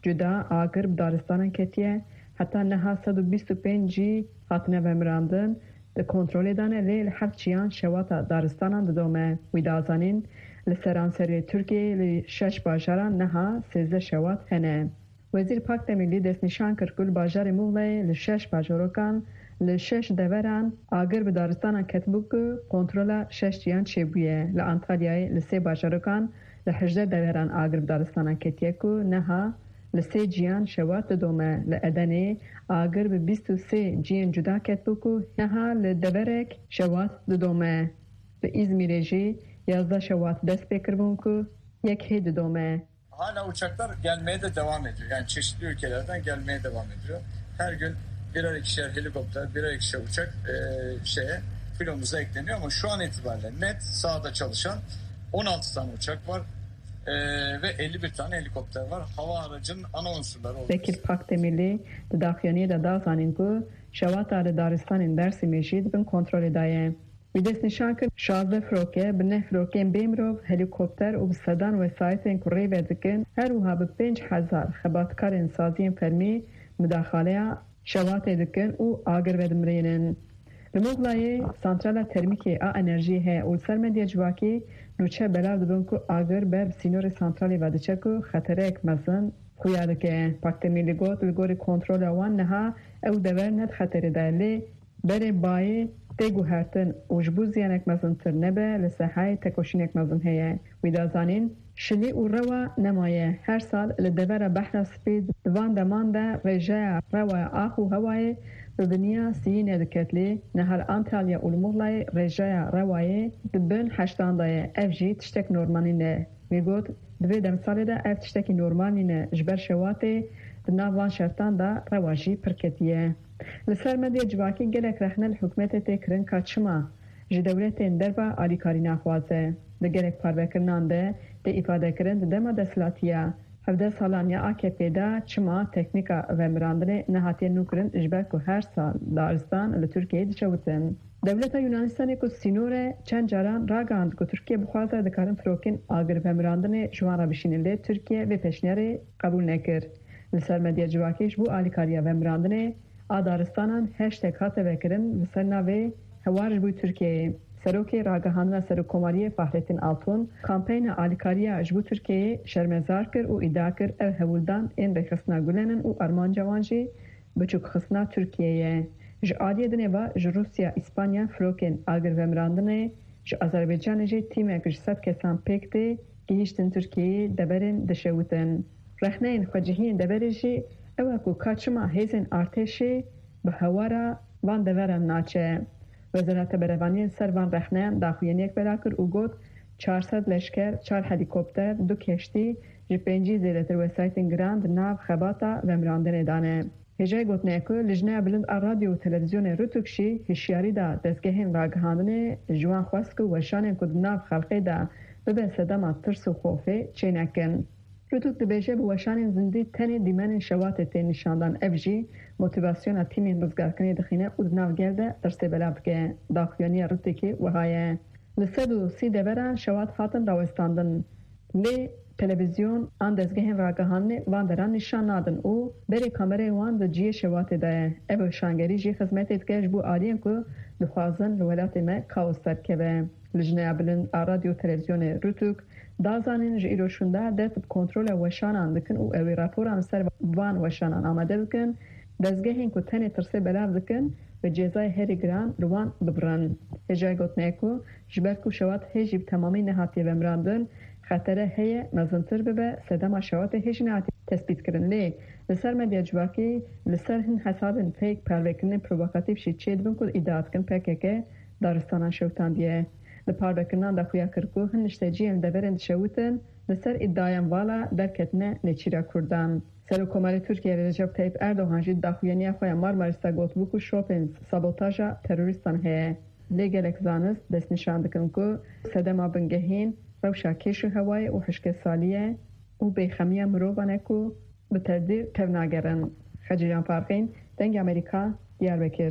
جدا آگر بدارستان کتیه حتی نها صد و بیست و پنج هاتنه ومراندن ده کنترل دانه لیل هفت چیان شواتا دارستان دادومه ویدازانین لسرانسری ترکیه لی شش باجاران نها سیزده شوات هنه. وزیر پاک ملی دست نشان کرد کل باجار موله لشش باجاروکان لشش دوران آگر به دارستان کتبوک کنترل شش چیان چه بویه لانتالیای لسه باجاروکان لحجده دوران آگر به دارستان کتیکو نها لسه جیان شوات دومه لعدنه آگر به بیست و سه جیان جدا کتبوکو نها لدورک شوات دومه به İzmir'e yazda şevat dest bekiribun ku yek heydi dome. Hala uçaklar gelmeye de devam ediyor. Yani çeşitli ülkelerden gelmeye devam ediyor. Her gün birer ikişer helikopter, birer ikişer uçak e, şeye filomuza ekleniyor ama şu an itibariyle net sahada çalışan on altı tane uçak var e, ve elli bir tane helikopter var. Hava aracının ana unsurları oluyor. Bekir Pakdemirli de daxiyaniye de dazanin ku şevata de Daristan'ın dersi meşid bin kontrol edaye. Vides nişan kır şazde froke, bine froken bemrov, helikopter u sedan vesayetên ku rê vedikin her wiha bi pênc hezar xebatkarên saziyên fermî müdaxaleya şevatê dikin û agir vedimrînin. Li Muğlayê santrala termîkê a enerjî heye û ser medya civakî nûçe belav dibin ku agir ber bi sînorê santralê vediçe ku xetereyek mezin xuya dike. Pakdemirli got li gorî kontrola wan niha ew dever net xeterê daye lê berê bayê تیگو هرتن اوجبو زیانک مزنتر نبه لسحای تکوشینک مزن هیه ویدازانین شلی او روا نمایه هر سال لدور بحر سپید دوان دمان ده رجای روا آخو هوای به دنیا سیین دکتلی نهر انتالیا اولمغلای رجای روای دبن هشتان دایه اف جی تشتک نورمانینه میگوت دوی دمساله ده اف تشتک نورمانینه جبر شواته دناوان شرطان ده رواجی پرکتیه لسر مدی جواکی گلک رهنه الحکومت تکرن کچما جی دولتین دربا آلیکاری نخوازه ده گلک پروکرنان ده ده ifade کرن ده دما دسلاتیا هفده سالانیا آکپی ده چما تکنیکا و مراندنه نهاتی نوکرن اجبر که هر سال دارستان لترکیه دچوتن. دولت یونانستانی که سینوره چند جاران راگاند که ترکیه بخوازه دکارن فروکن آگر و مراندنه جوان را بشیننده ترکیه و پشنیاره قبول نکر. لسر مدی جواکیش بو آلیکاریا و مراندنه آدارستانان هشتگ هاته وکرن و سرناوی هوارج بوی ترکیه. سروکی راگهاندن سروکماری فهرتین آلتون کامپین آلیکاریا اجبو ترکیه شرمزار کر و ادعا کر او هولدان این بخصنا گلنن و ارمان جوانجی بچوک خصنا ترکیه. ج آلیه دنه و ج روسیا اسپانیا فروکن آگر ومراندنه ج آذربایجان جی تیمک ج صد کسان پکته گیشتن ترکیه دبرن دشوتن. رخنین خواجهین دبرجی اوه کو کچما هیزن ارتشی به هوارا وان دورن ناچه. وزارت بروانی سر وان رخنین داخوین یک براکر او گوت چهارصد لشکر، چهار هلیکوپتر، دو کشتی جی پنجی زیرتر وسایتین گراند ناو خباتا و مراندن دانه. هجای گوت نیکو لجنه بلند رادیو و تلویزیون روتوکشی هشیاری دا دستگهین راگهاندنه جوان خواسکو و شانین کد ناو خلقی دا ببه صدام ترس و خوفه چه نکن. روتوک دبیجه به وشان زندی تنی دیمن شوات تین نشاندن افجی موتیواسیون تیمین رزگارکنی دخینه او دناو گرده درسته بلاب که داخویانی روتوکی وهایه. لسد و سی دوران شوات هاتن راوستاندن. لی تلویزیون آن دزگهن راگهانه وان دران نشان نادن او بری کامره وان د جی شوات ده. او شانگری جی خدمت اتکش بو آلین که دخوازن لولات ما کاوس ترکبه. لجنه بلند رادیو تلویزیون روتوک دازانین جی ایروشونده دست کنترل وشانان دکن او اوی راپوران سر وان وشانان آمده دکن دزگهین که تنی ترسه بلاو دکن و جزای هری گران روان ببرن. هجای گوت نیکو جبر کو شوات هجیب تمامی نهاتی ومراندن خطره هی مزنتر ببه سدما شوات هج نهاتی تثبیت کرن لی لسر مدیا جواکی لسر هن حسابن فیک پروکرن پرووکاتیو شی چید بن کد ایداد کن پککه دارستانان شوتان دیه. لپار بکنان دا خویا کرکو هن نشتجی ام دبرند شوتن لسر ادعایم والا درکتنه نچیرا کردن. سر حکومت ترکیه رجب طیب اردوغان جید دا خویانی خویا مارمارستا گوت بوکو شوپنز سابوتاجا تروریستان هیه. لیگلک زانست دست نشان دکن که سدما بنگهین روشا کشو هوای و حشک سالیه و بیخمیه مروبانه که به تردیر توناگرن. خجیان فارقین دنگ امریکا دیار بکر.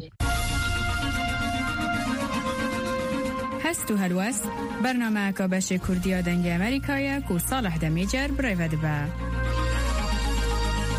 هست و هلوست برنامه که بشه کردیا دنگ امریکایه که صالح دمیجر برای ودبه.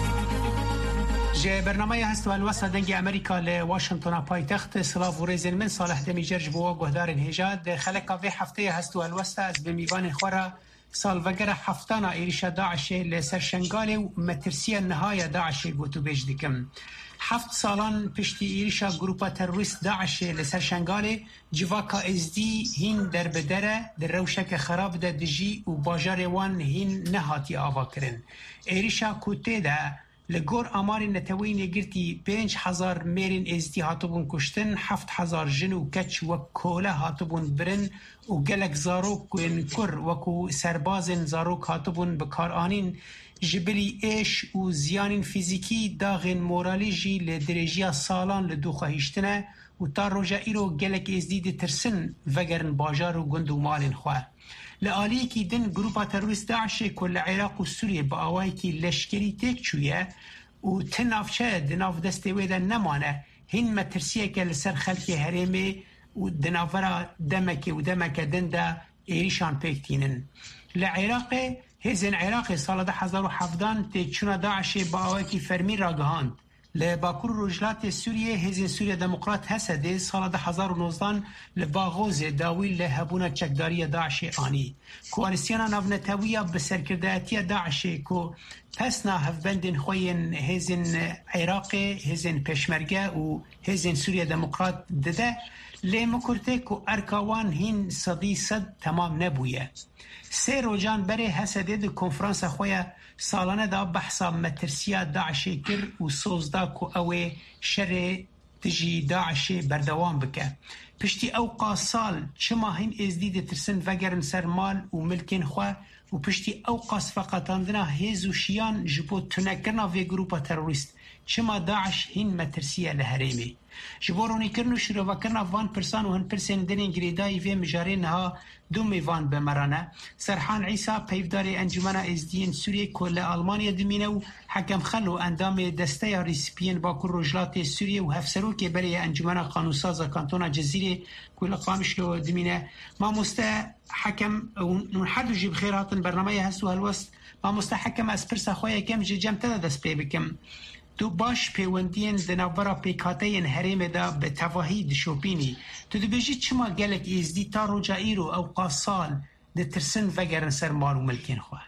جه برنامه هست و الوسط دنگ امریکا لواشنطن پایتخت سلاف و ریزن من صالح دمی جرج بوا گهدار هجاد خلق به هفته هست و الوسط از بمیوان خورا سالوگر هفتانا ایریش داعش لسر شنگال و مترسیه نهای داعش گوتو بیج دکم هفت سالان پشتی ایریشا گروپا تروریست داعش لسر شنگال جواکا ازدی هین در بدره در روشک خراب ده دجی و باجار وان هین نهاتی آوا کرن ایریشا کوته ده لگور آماری نتوی نگرتی پنج هزار میرین ازدی هاتبون کشتن هفت هزار جن و کچ و کوله هاتبون برن و گلک زاروک و انکر وکو سربازن زاروک هاتبون بکار آنین جبلی ایش و زیانین فیزیکی داغن مورالی جی لدرجیا سالان لدو خواهیشتنه و تا روژا ایرو گلک ازدی ترسن وگرن باجار و گند و مالن خواه لآلی کی دن گروپا تروریست داعش کل عراق و سوریه با آوائی کی لشکری تک چویه و تنافچه دناف دسته ویده نمانه هین مترسیه که لسر خلقی هرمه و دنافرا دمکی و دمک دنده ایریشان پیکتینن لعراق هزین عراق سال ده هزار و هفدان تیچونا داعش با آوائی کی فرمی را گهاند لباکور روجلات سوریه هزین سوریه دموکرات هسده سال ده هزار و نوزدان لباغوز داویل لهبونا چکداری داعش آنی کوالسیانا نافنتاویه بسرکردهاتی داعش کو پسنا هفبندن خوین هزین عراق هزین پشمرگه و هزین سوریه دموکرات دده لیمکرته کو ارکاوان هین صدی صد تمام نبویه سه روجان بره هسده ده کنفرانس خویه سالانه دا بحثا مترسیه داعش کر و سوزدا کو اوه شر تجی داعش بردوام بکه پشتی اوقا سال چما هین ازدید ترسن وگرن سر مال و ملکن خواه و پشتی اوقا سفاقتاندنا هیزو شیان جبو تنکرنا وی گروپا تروریست چما داعش هین مترسیه لحریمی جبو رونی کرنو شروع کرنا وان پرسان و هن پرسن دنین گریدای وی مجارین ها دو میوان بمرانه سرحان عیسا پیفدار انجمن ازدین سوریه کل آلمانیا دمینه و حکم خلو اندام دسته یا ریسپین باکر رجلات سوریه و هفسرو که برای انجمن قانونساز کانتون جزیره کل قامشلو دمینه ما مسته حکم نحدو جیب خیراتن برنامه هستو هلوست ما مسته حکم از پرسا خواه کم جی جمتده دست پی بکم تو باش پیوندین دنابرا پیکاتین هریم دا به تواهی دشوپینی تو دو بجی چما گلک ازدی تا رجا ایرو او قاسال ده ترسن وگرن سر مال و ملکین خواه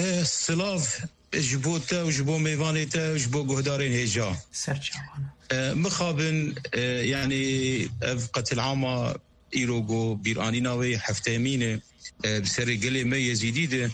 سلاف جبوتا و جبو میوانیتا و جبو گهدارین هجا سرچاوانا مخابن يعني قتل عامة إيروغو بيراني ناوي هفتامينه بسر قلي ما يزيديده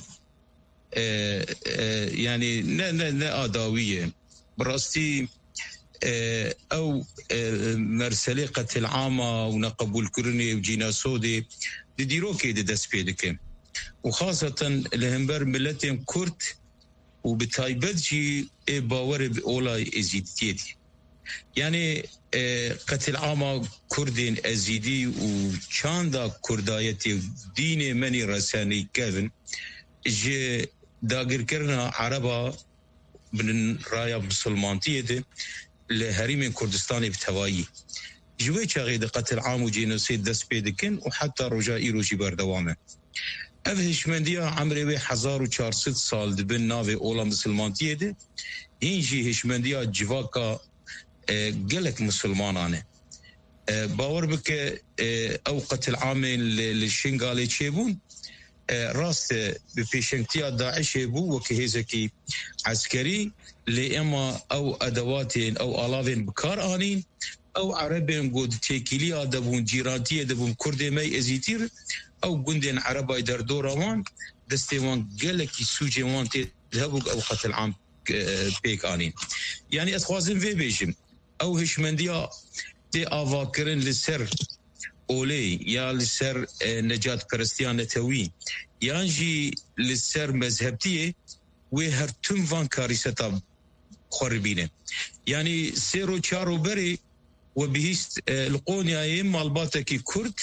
يعني نا نا نا آداوية براستي أو مرسلة قتل عامة ونقبول كرني وجينا سودي ديروكي دي دس بيدك وخاصة لهمبر ملتين كرد وبتايبتجي باور بأولاي إزيدتيتي يعني قتل عامة كردين أزيدي وشاندا كردايتي دين مني رساني كافن جي داقر كرنا عربا من رايا مسلمانتية دي لهريم كردستاني بتوائي جوي شاغيد قتل عام وجينوسيد دس بيدكن وحتى رجائي روجي بردوامه أفهش من ديا عمري وي حزار وشارست سال دبن ناوي أولا مسلمانتية دي هنجي هشمنديا جواكا قلق مسلمانانه باور بك او قتل عامين للشنغالي تشيبون راست ببيشنكتيا داعش بو وكهيزكي عسكري لإما او ادواتين او الاوين بكار آنين او عربين قد تيكيليا دبون جيرانتية دبون كردي مي ازيتير او قندين عربا يدر دوراوان دستيوان قلقي سوجي وان تذهبوك او قتل عام بيك آنين يعني أتخوازن في بيجم أو هشمنديا دي آفاكرن لسر أولي يا لسر نجاة كريستيان توي يانجي لسر مذهبتيه وهر تم فان كاريستا خربينه يعني سيرو چارو بري وبهيست القونيا يم الباتكي كرد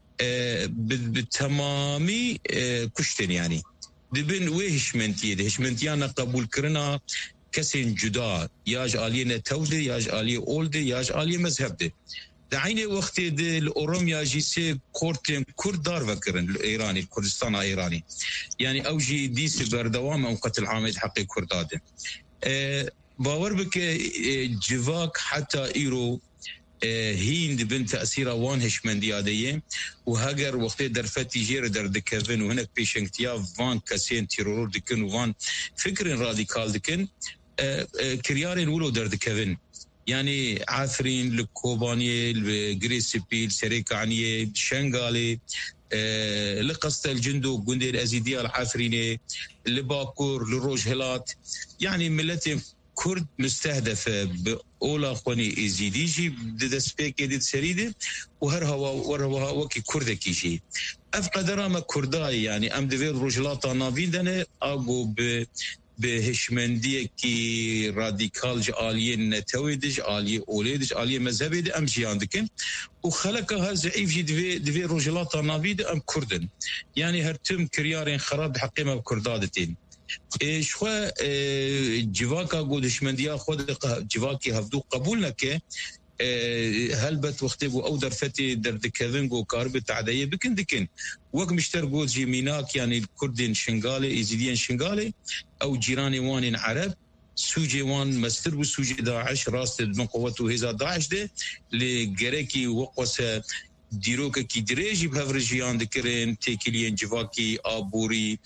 بالتمامي كشتن يعني دبن وهشمنتيه ده هشمنتيانا قبول كرنا كسين جدا ياج آلية توده ياج آلية أولده ياج آلية مذهب ده دعيني وقت ده الأوروميا جيسي كورتين كرد دار وكرن الإيراني كردستان إيراني يعني أوجي ديس بردوام أو قتل عامد حقي كرداده باور بك جواك حتى إيرو هيند بن تأثير وان هشمنديادية وهاجر وقت درفتي جير در دكفن وهناك بيشنكتيا فان كاسين تيرور دكن وفان فكر راديكال دكن كريارين ولو در دكفن يعني عاثرين لكوبانية الجريسبي السريكانية شنغالي لقصة الجندو جندي الأزيدية العاثرينة لباكور لروج هلات يعني ملتين كرد مستهدفة بأولا خواني إزيديجي بدسبيك يدد سريدة وهرها ورها وكي كردة كيشي أفقدر ما كرداي يعني أم دفير رجلاتا نافين دانه أقو ب بهشمندية كي راديكال جالية نتويدج آلية أوليدج آلية مذهبي دي أم جياندكن وخلقها زعيف جي دفي, دفي رجلاتا نافين دي أم كردن يعني هرتم كريارين خراب حقيمة بكردادتين شخوا جواكا قودش من ديا خود جواكي هفدو قبولنا كه هلبت وقتبو او درفتي درد كذنجو كارب تعديه بكن دكن وق مشتر قود جي ميناك يعني الكردين شنغالي ازيديان شنغالي او جيراني وان عرب سوجي وان مستر وسوجي داعش راست من قوته هزا داعش ده لجريكي وقوس دیروک کی دریجی بهورجیان دکرین تکلیان جواکی آبوری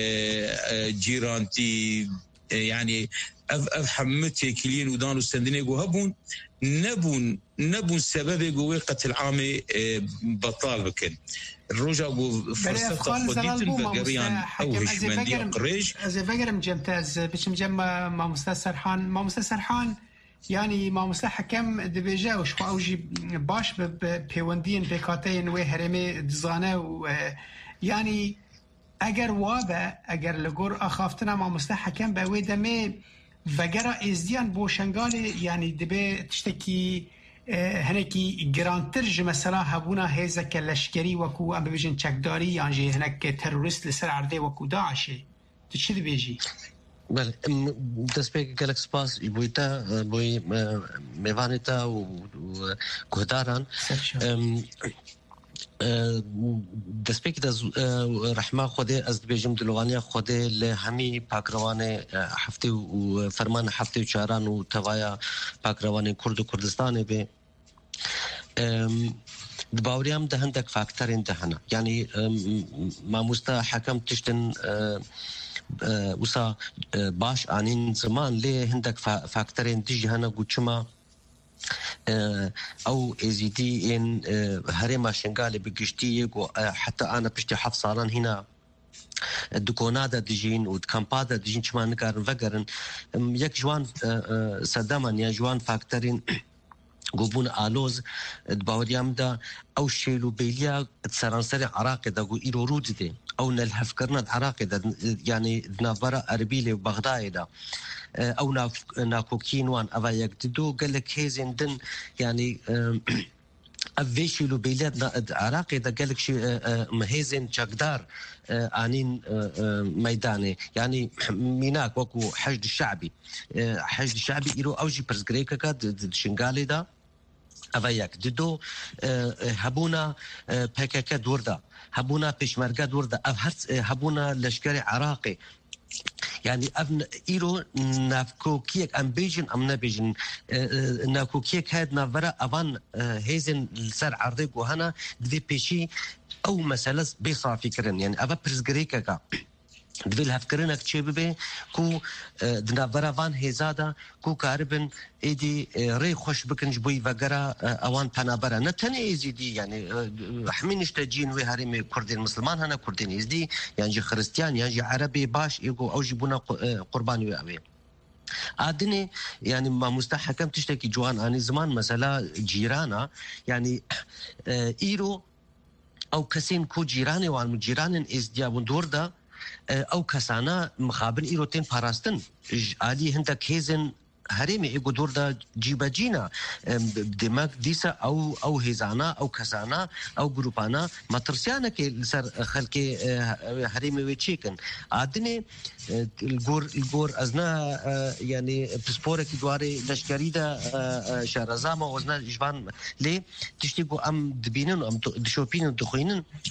جیرانتی يعني اف اف حمت تكلين ودانو سندني جو هبون نبون نبون سبب جو قتل عامي بطال بكن الرجا جو فرصه خديت بقريان او هشمندي قريش از فكرم جمتاز بش مجمع ما مستسرحان ما مستسرحان يعني ما مستحكم دبيجا وش اوجي باش ببيوندين بكاتين وهرمي دزانه يعني اگر وابه اگر لگور اخافتنا ما مستحكم به دمه وگرا ازدیان بو شنگال يعني دبي تشتكي هناكي جرانترج مثلا هبونا هيزا كلشكري وكو ام بيجن تشكداري يعني هناك تيرورست لسر عرضه وكو داعشي تشد بيجي بله دست به گلک سپاس بویتا بوی میوانتا و گهداران دست به کداز رحمه خوده از بیجم دلوانی خوده لهمی پاکروان هفته و فرمان هفته و چهاران و توایا پاکروان کرد و کردستان به دباوريام ده هندك فاكتورين دهنا يعني ما مستحكم تشتن وسا باش آنين زمان ليه هندك فاكتورين تجي هنا قوتشما او ازيدي ان هرما شنغالي بقشتي حتى انا بشتي حف صاران هنا الدكونادا دجين ودكامبادا دجين شما نقارن فقرن يك جوان سدامان يا جوان فاكتورين قبون آلوز دباوريام دا او شيلو بيليا تسرانسري عراقي دا قو إيرو رود دي او نلحف كرنا عراقي دا يعني دنافرا أربيلي وبغداي دا او ناكوكين وان أفا يكتدو قال لك هيزين دن يعني أفيشي لو بيلاد عراقي دا قال لك شي مهيزين شاقدار آنين ميداني يعني ميناك وكو حشد الشعبي حشد الشعبي إيرو أوجي برزقريكا كاد شنغالي دا أفاياك ددو هبونا بكاكا دوردا هبونا بيشمرقا دوردا هبونا لشكري عراقي يعني ابن ايرو نافكوكيك ام بيجن ام نبيجن نافكوكيك هاد نافرا افان هيزن السر عرضي وهنا دي بيشي او مساله بيصافي كرن يعني افا برزغريكا دبل هفكرنك تشبه كو دنافرا فان هيزادا كو كاربن ايدي ري خوش بكنج بوي وغرا اوان تنابرا نتني ازيدي يعني حمينش تجين وي هرمي كردين مسلمان هنا كردين ازدي يعني خريستيان يعني عربي باش يقو او جيبونا قرباني وابي عادني يعني ما مستحكم تشتكي جوان اني زمان مثلا جيرانا يعني ايرو او كسين كو جيراني وان جيرانن ازديابون دوردا او کسانا مخابن ایروتین پاراستن عالی هندک هیزن هرمی ایگو دور دا جیبا جینا دماغ دیسا او او هیزانا او کسانا او گروپانا مطرسیانا که لسر خلق هرمی ویچیکن عادنی الگور الگور ازنا يعني بسبورة كدواري لشكري دا شهرزامة وزنا جبان ليه تشتيقوا ام دبينن ام دشوبينن دخوينن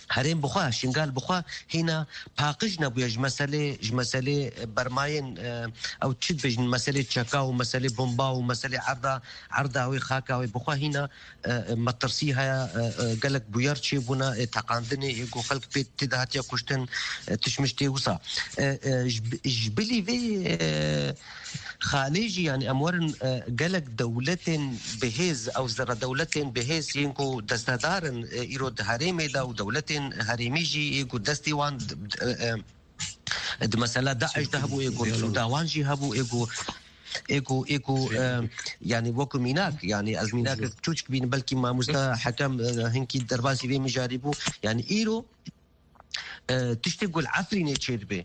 هرين بخوا شنقال بخوا هنا باقج نبويج مسألة مسألة برماين أو تشد بيج مسألة شكاو مسألة بومباو مسألة عرضة عرضة أو خاكاوي بخوا هنا مترسيها قالك بويرتشي بنا تقاندني يقول خلق بيت تدهات يا كشتن تشمشتي وصا جبلي في خارجي يعني أمورن قالك دولة بهز أو زر دولة بهز ينكو دستدارن إيرود هريمي دا ودولة هريميجي يقول دستي وان د مسألة داعش دهبو يقول داوانجي هبو يقول ايكو ايكو يعني وكو ميناك يعني از ميناك تشوش بين بلكي ما مستا حكم هنكي درباسي في مجاربو يعني ايرو تشتغل عفريني تشيربي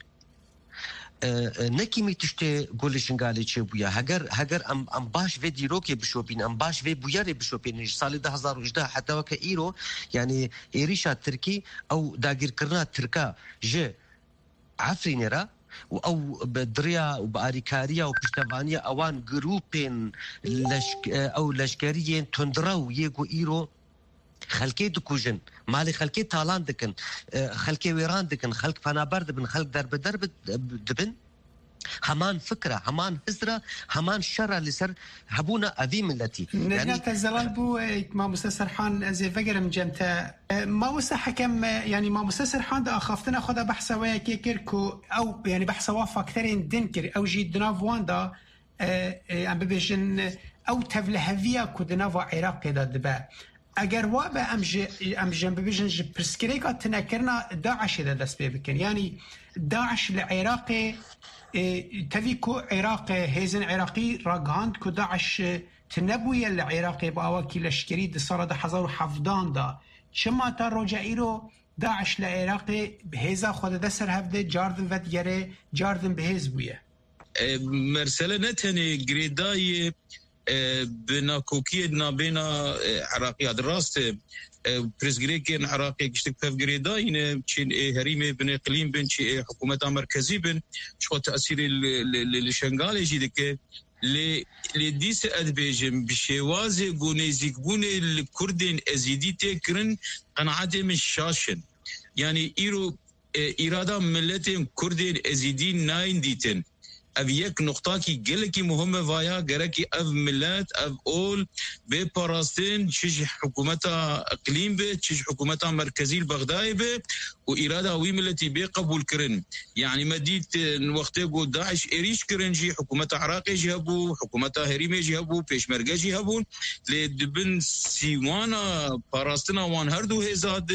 نكيمي تشتي قول شنغالي تشيبويا هاجر هاجر ام ام باش في ديروكي بشوبين ام باش في بوياري بشوبين سال ألفين وإحدى عشر حتى وك ايرو يعني ايريشا تركي او داغير كرنا تركا ج عفريني را او بدريا وباريكاريا وبشتفانيا اوان جروبين لشك او لشكريين تندراو يجو ايرو خلكي دكوجن مالي خلكي تالان دكن خلكي ويران دكن خلك فنابر دبن خلك درب درب دبن همان فكرة همان هزرة همان شرع لسر هبونا أذي ملتي يعني تزلال بو ما مستسر حان زي فقر من جمتا ما مستحكم يعني ما مستسر حان دا أخافتنا خدا بحثا ويا كيكيركو أو يعني بحثا وافا كترين دنكر أو جي دناف واندا أم ببجن أو تفلهفيا كو دناف عراق دا دبا اگر وابا ام ام جنب بيجن ج برسكريكا تنكرنا داعش دا دست بكن يعني داعش العراقي تفيكو عراق هيزن عراقي راغاند كو داعش تنبوي العراقي باواكي لشكري د صار ده حزار حفدان دا شما تا رجعيرو داعش العراقي بهيزا خود دسر هفده جاردن ودگره جاردن بهيز بويه مرسله نتني جريداي بناكوكي نابينا عراقي راست بريزغريكين عراقي كشتك ففجريدا ين تشين هريمه بن اقليم بن شي حكومه مركزي بن شو تاثير الشنغالي جيدك لي لي ديس ادبيجم بشوازي غونيزيك بوني الكردين ازيدي تكرن قناعه من شاشن يعني ايرو اراده ملتين كردين ازيدي ناين ديتن اف یک نقطه کی گله کی مهمه وایا گره کی اف ملت اف اول به پاراستن چش حکومت اقلیم به چش حکومت مرکزی بغداد به و اراده وی ملتي به قبول کرن يعني مديت وقت جو داعش اريش کرنجي حكومه عراق جابو حكومه هريمه جابو پيشمرگه جابو لدبن سيوانا باراستنا وان هردو هزاد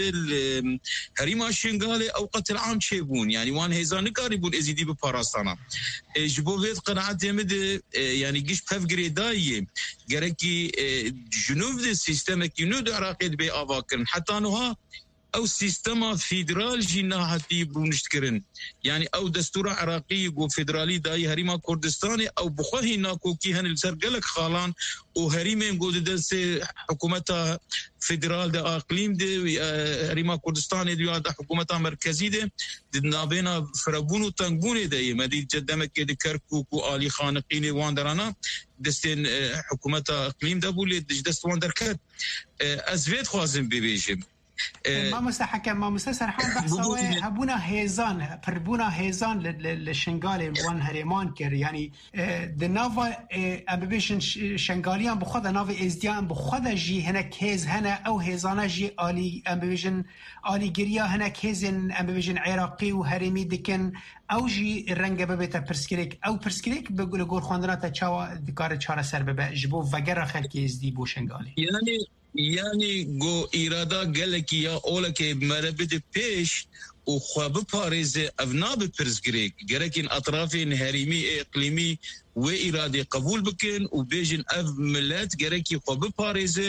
هريمه شنغالي اوقات العام تشيبون يعني وان هزان قريبون ازيدي بباراستانا جبو بيت قناعات يمد يعني جيش بفجريداي جركي جنوب السيستم كي نود عراقي بي افاكن حتى انها او سيستم فيدرال جينا حتي بونشتكرن يعني او دستور عراقي و فيدرالي داي هريما كردستاني او بخوهي ناكو كي هن السرقلك خالان و هريمين قود دس حكومة فيدرال دا اقليم دي هريما كردستاني دي دا حكومة مركزي دي نابينا فربون و تنقبون دي مدي جدامك دي كركوك و آلي خانقيني واندرانا دستين حكومة اقليم دا بولي دست واندركت ازويت خوازم ببيجم ما مستحكم ما مستسرحان بحثوا هبونا هيزان فربونا هيزان للشنغالي وان هريمان كر يعني دنافا ابيشن شنغاليان بخد نافا ازديان بخد جي هناك هيز هنا او هيزانا جي الي ابيشن الي جريا هناك هيزن ابيشن عراقي وهرمي دكن او جي الرنگ ببيتا برسكريك او برسكريك بقول غور خواندنا تشاوا دكار چاره سر ببا جبو وگر خلقي ازدي بو شنغالي يعني يعني جو إرادة قالك يا أولك مربد بيش وخواب باريز أبناب برزقريك جركين أطرافين هريمي إقليمي وإرادة قبول بكن وبيجن أف ملات جركي خواب باريز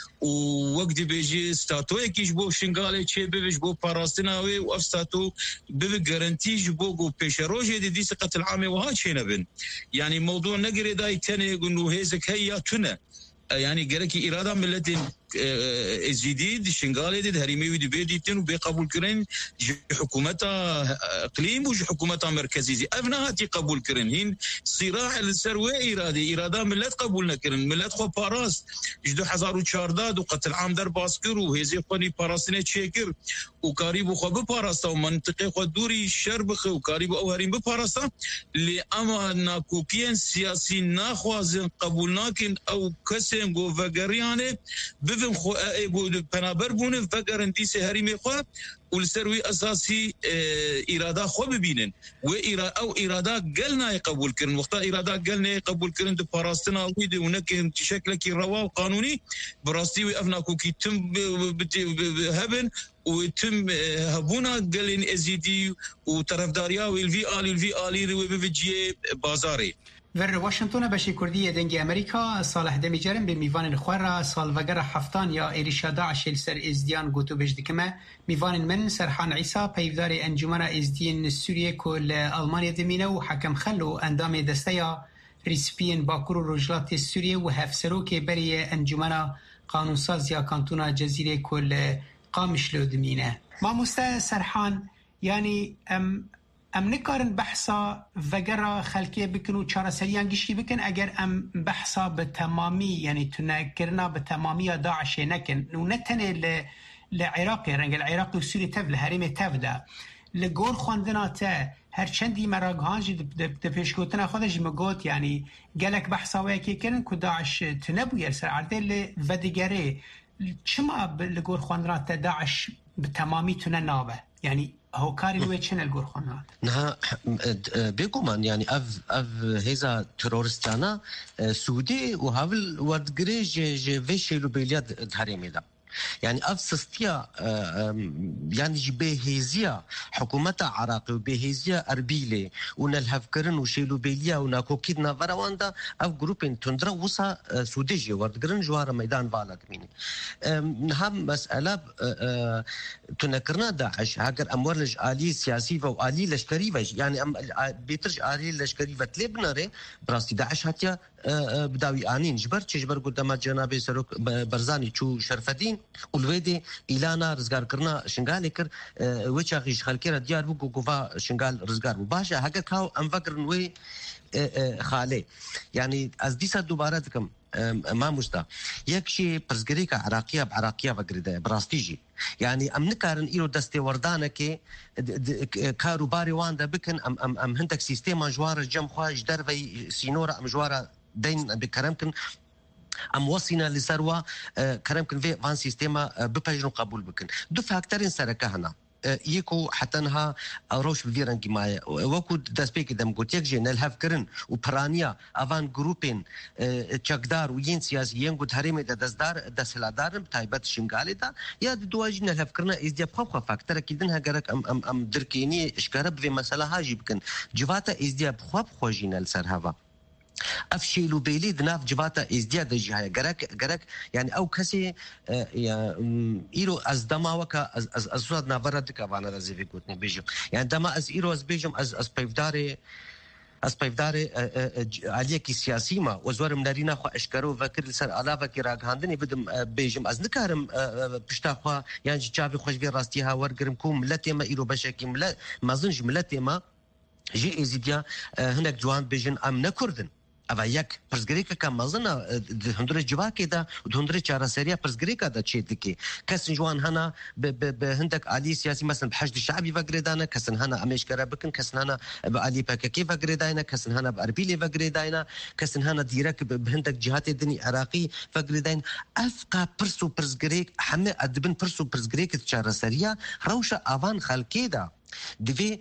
ووقت بيجي ستاتوي كيش بو شنغالي شيء بيج بو باراستناوي وأف ستاتو بيج جارنتي جبو جو بيشروجي دي دي سقة العامة وهاد شيء نبن يعني موضوع نقري داي تاني إنه هيزك هيا تنا يعني جركي إرادة ملتين ازيدي دي شنغالي دي هريمي ودي بيديتن وبيقبول كرين حكومتها اقليم وجي حكومتها مركزي زي ابنها تي قبول كرين هين صراع السروي ارادي اراده ملت قبولنا كرين ملت خو باراس جدو حزارو تشارداد وقتل عام در باسكر وهزي قني باراسنه تشيكر وقريب خو بباراستا ومنطقه خو دوري شربخ وقريب او هريم بباراستا اللي اما ناكوكيان سياسي ناخوازن قبولنا كن او كسن جو فغريانه بفهم خو ايبو بنابر بون فكر انتي سهريمي خو والسروي اساسي اراده خو ببينن واراده او اراده قالنا يقبول كرن وقت اراده قالنا يقبول كرن دو باراستنا ويدي ونك شكلك روا قانوني براستي وافناكو كي تم هبن وتم هبونا قالين ازيدي وطرفداريا والفي ال الفي ال وبيجي بازاري ور واشنطن بشی کردی دنگ امریکا صالح دمیجرم به میوان خوره سال وگر هفتان یا ایریشا داعش سر ازدیان گوتو بجدکمه میوان من سرحان عیسا پیودار انجمن ازدین سوریه کل آلمانیا دمینه و حکم خلو اندام دسته ریسپین باکور رجلات سوریه و هفسرو که بری انجمن قانونساز یا کانتونا جزیره کل قامشلو دمینه ما مسته سرحان یعنی ام ام نکارن بحثا وگرا خلقیه بکن و چاره سریان گشتی بکن اگر ام بحثا به تمامی یعنی تنکرنا به تمامی داعش نکن و نتنه لعراقی رنگ العراقی و سوری تف لحریم تف ده لگور خواندنا تا هرچندی مراگهانجی ده پیشگوتنا خودش مگوت یعنی گلک بحثا ویکی کرن که داعش تنبوی سر عرده لودگره چما لگور خواندنا تا داعش به تمامی تنه نابه یعنی هو كاري لوي تشنل غورخونات نها بيقومان يعني اف اف هذا ترورستانا سودي وهاول وردغريج جي فيشيلو بيلياد هريميدا يعني افسستيا يعني جبهيزيا حكومه عراقي وبهيزيا اربيله ونالهفكرن وشيلو بيليا وناكوكيدنا فراواندا اف جروبين تندرا وسا سوديجي وردغرن جوار ميدان فالك ميني نهم مساله تنكرنا داعش هاجر امورج الي سياسي والي لشكري يعني بيترج الي لشكري فتلبنري براستي داعش هاتيا بداوي انين جبر جبر قدام جناب سروك برزاني شو شرفدين والويدي إلانا رزقار كرنا شنغالي كر ويشا غيش خالكيرا ديار بوكو كوفا شنغال رزقار وباشا هكا كاو انفكر نوي خالي يعني از ديسا دوباره دكم ما مستا يكشي برزقريكا عراقية بعراقية فقرده براستيجي يعني ام نكارن إيرو دستي وردانا كي كارو باري واندا بكن ام ام ام هندك سيستيما جوار جم خواج درفي سينورا ام جوارا دين بكرمكن ام وصينا لسروا كرمكن في فان سيستيما بباجنو قبول بكن دو فاكتورين سركه هنا يكو حتى انها روش بفيران كيما وكو داسبيك دم قلت يكجي نلهف كرن وبرانيا افان جروبين تشاكدار وين سياسيين قلت هريمي دا دزدار دسلادار تايبات شنغالي دا يا دواجي نلهف كرنا ازديا بخوخ فاكتور كيدنها غرك ام ام ام دركيني اشكرب في مساله هاجي بكن جواتا ازديا بخو بخوجينا لسرهافا افشيلو بيلي دناف جباتا ازدياد جهاية غرك غرك يعني او كسي ايرو از دما وكا از از ازود نافردك وانا رزيفي قلتني بيجو يعني دما از ايرو از بيجم از از بيفداري از بيفداري عليكي سياسي ما وزور منارينا خو اشكرو فكر لسر علاوه كي راغاندني بدم بيجم از نكارم بشتاخوا يعني جافي خوش بي راستيها ورغرمكم ملتي ما ايرو بشكي ملا ما زنج ملتي ما جي ازيديا هناك جوان بيجن ام نكردن اما یک پرزگریکا که مازنا هندره جواکی دا و هندره چهار سریا پرزگریکا دا چه دکی کسن جوان هنا به هندک علی سیاسی مثلا بحشد شعبی وگریدانه کسن هنا امیشکره بکن کسن هنا به علی پاککی وگریدانه کسن هنا به اربیلی وگریدانه کسن هنا دیرک به هندک جهات دنی عراقی وگریدان افقا پرسو پرزگریک همه ادبن پرسو پرزگریک چهار سریا روشا آوان خلکی دا دوی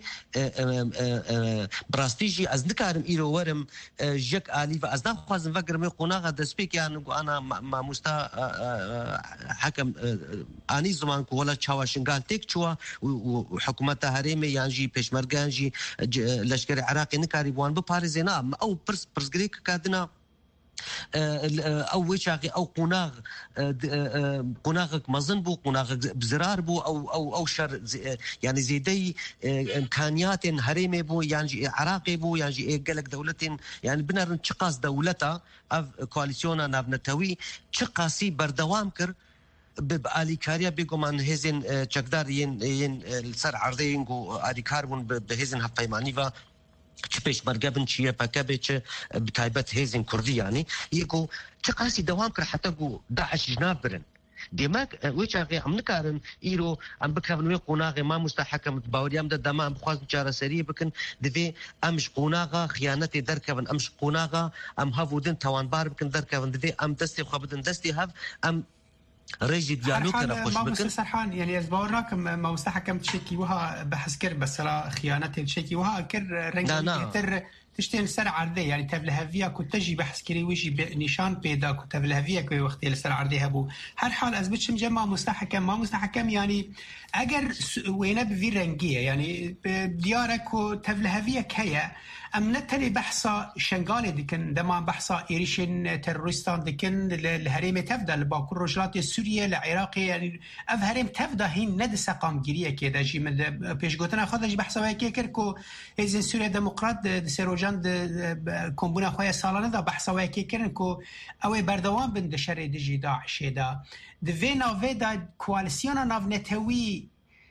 براستیجی از نکارم ایرو ورم جک علی و از نخوازم وگرم قناغ دسپیک یعنی انا ما مستا حکم آنی زمان کو ولا چاوشنگان تک چوا و حکومت هریمه یعنی پیشمرگان جی لشکر عراقی نکاری بوان بپارزینا او پرس پرسگریک کادنا او ويشاقي او قناغ قناغك مظن بو قناغك بزرار بو او او او شر يعني زيدي امكانيات هريمه بو يعني عراقي بو يعني قالك دولتين يعني بنر تشقاس دولتا كواليسيونا نابنتوي تشقاسي بردوام كر بآلیکاریا بگمان هزین چقدر ین ین سر عرضه اینگو آلیکار بون به هزین هفپیمانی و چه پیشمرگه بن چیه پکه چه بتایبت هزین کردی یعنی یکو چه قاسی دوام کرد حتی گو داعش جناب برن دماغ ويشاغي عم نكارن إيرو عم بكرن وين قناغي ما مستحكم باوري عم دما عم بخواز بشارة سرية بكن دفي أمش قناغا خيانتي دركبن أمش قناغا أم هافودن توان بار بكن دركبن دفي أم دستي خابدن دستي هاف أم رجي ديالو كنا خوش بكن سرحان يعني از باورناكم ما مستحكم تشكي وها بحس كر بس لا خيانتي تشكي وها كر رنج تر تشتين سر عرضه يعني تبلهفيا كنت تجي بحث كري ويجي نشان بيدا كنت تبلهفيا كوي وقت السر عرضه هبو هر حال أثبتش مجمع مستحكم ما مستحكم يعني أجر وينه بفي رنجية يعني بديارك وتبلهفيا كيا أم نتلي بحثا شنغالي دكن دما بحثا إيريشين تيرورستان دكن الهريم تفدا لباكور رجلات سوريا العراقي يعني أف هريم تفدا هين ند سقام جريا كده جي من بيش قلتنا خذ جي بحثا وياك كركو إذن سوريا ديمقراط سيروجان كومبونا خويا سالانه دا بحثا وياك كركو أوي بردوان بند شر دجي داعش دا دفينا فيدا كواليسيونا ناف نتوي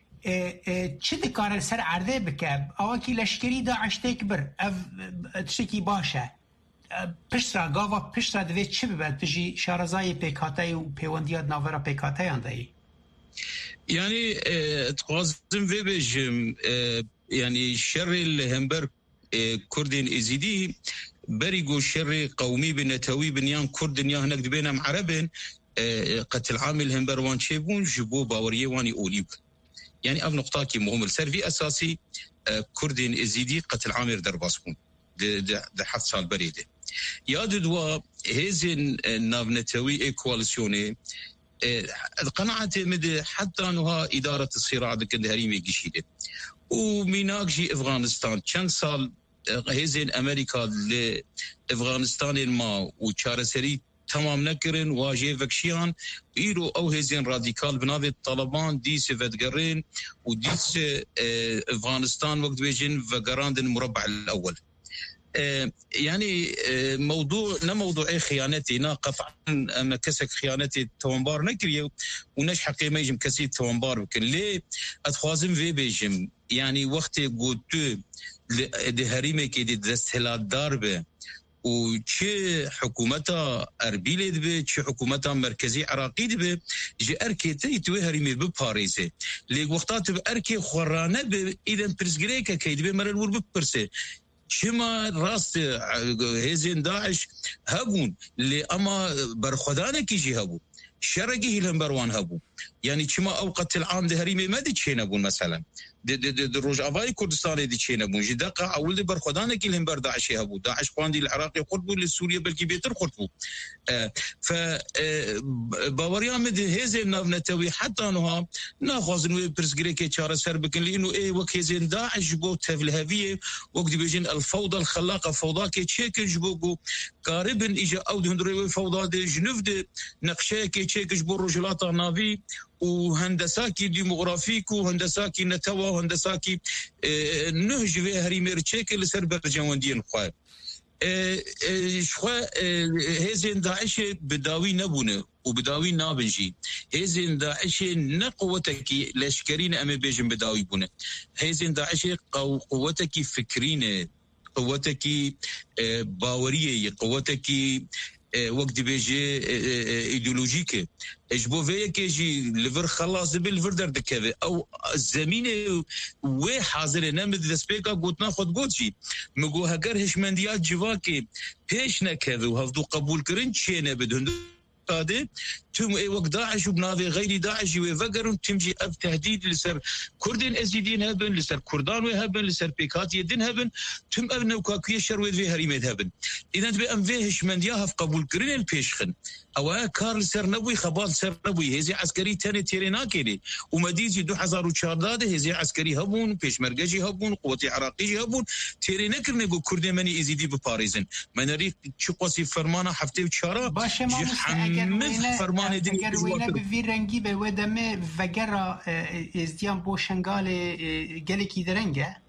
چه دکار سر عرضه بکب آوا کی لشکری داعش تکبر اف تشکی باشه پشترا گاوا پشترا دوی چه ببد تجی شارزای پیکاتای و پیوندیات ناورا پیکاتای اندایی يعني تقازم في بجم يعني شر الهمبر كردين ازيدي بريقو شر قومي بنتوي بنيان كردن يا هناك بينهم عربين قتل عامل همبر وان شيبون جبو باوريه واني اوليب يعني اب نقطه كي مهم السرفي اساسي كردين ازيدي قتل عامر درباسكم د حد سال بريده يا دوا هزن نافنتوي كواليسيوني قناعتي مد حتى انها اداره الصراع ذك الهريمي قشيده وميناجي افغانستان كان صار هزن امريكا لافغانستان ما وشارسري تمام نكرن واجه فكشيان إيرو أو هزين راديكال بنادي الطالبان ديس فدقرين وديس أفغانستان وقت بيجين فقراند المربع الأول يعني موضوع نا موضوع خيانتي نا قطعا أما كسك خيانتي توانبار نكريو ونش حقي ما يجم كسي توانبار بكن ليه أتخوازم في بيجم يعني وقت قلتو لهريمي كي دي دستهلات داربه وشي حكومتها أربيل دبي شي حكومتها مركزي عراقي دبي جي أركي تيتوي هرمي بباريسي لي وقتات بأركي خورانة ب إذا برسجريكا كي دبي مرة الور ببرسي شما راست هزين داعش هبون اللي أما برخدانة كيجي هبو شرقي هلهم بروان هبو يعني شما أوقات العام ده هرمي ما دي تشين هبون مثلا دروج أباي كردستان دي تشين هبون جدقة أول دي برخدانة كيلهم بر داعش هبو داعش قاندي العراقي قربوا للسوريا بلكي بيتر قربوا آه ف آه باوريا مد هزين نتوي حتى أنها ناخذ إنه برسجريكي شارع سربكن لأنه إيه وك هزين داعش جبوا تفلهفية وقت بيجين الفوضى الخلاقة فوضى كي تشيك جبوا قاربا إجا أو دهندري فوضى دي جنفد نقشة كي تشيك جبوا رجلات نافي وهندساكي ديموغرافيك وهندساكي نتوى وهندساكي اه نهج في هريمير تشيك اللي سر برجواندين خواه اه اه شخوا هزين داعش بداوي نبونه وبداوي نابنجي هزين داعش نقوتك لشكرين أمي بيجن بداوي بونه هزين داعش قوتك فكرين قوتك باورية قوتك وقت بيجي ايديولوجيكي اجبو فيا كيجي لفر خلاص بالفر دردكه او الزمينه وي حاضر نمد دسبيكا قلت ناخذ قوتشي مقو هكر هشمنديات جواكي بيش نكذا وهفدو قبول كرن شينا بدهن هذا تم اي وقت داعش وبنادي غير داعش وفقرن تمجي اب تهديد لسر كردين ازيدين هبن لسر كردان وهبن لسر بيكات يدين هبن تم ابن وكاكيه شروي في هريمه هبن اذا تبي ام فيهش من ياهف قبول كرين البيشخن او كارل سر نبوي خبال سر نبوي هزي عسكري تاني تيرينا كيدي ومديزي دو حزار وشارداده هزي عسكري هبون بيش مرقجي هبون قوتي عراقي هبون تيرينا كرني بو كردي مني ازيدي بباريزن من ريك شقوسي فرمانه حفتي وشارا باشه ما فرمان دي وينا بفي رنگي به ودمه وگرا ازديان بو شنغال گلكي درنگه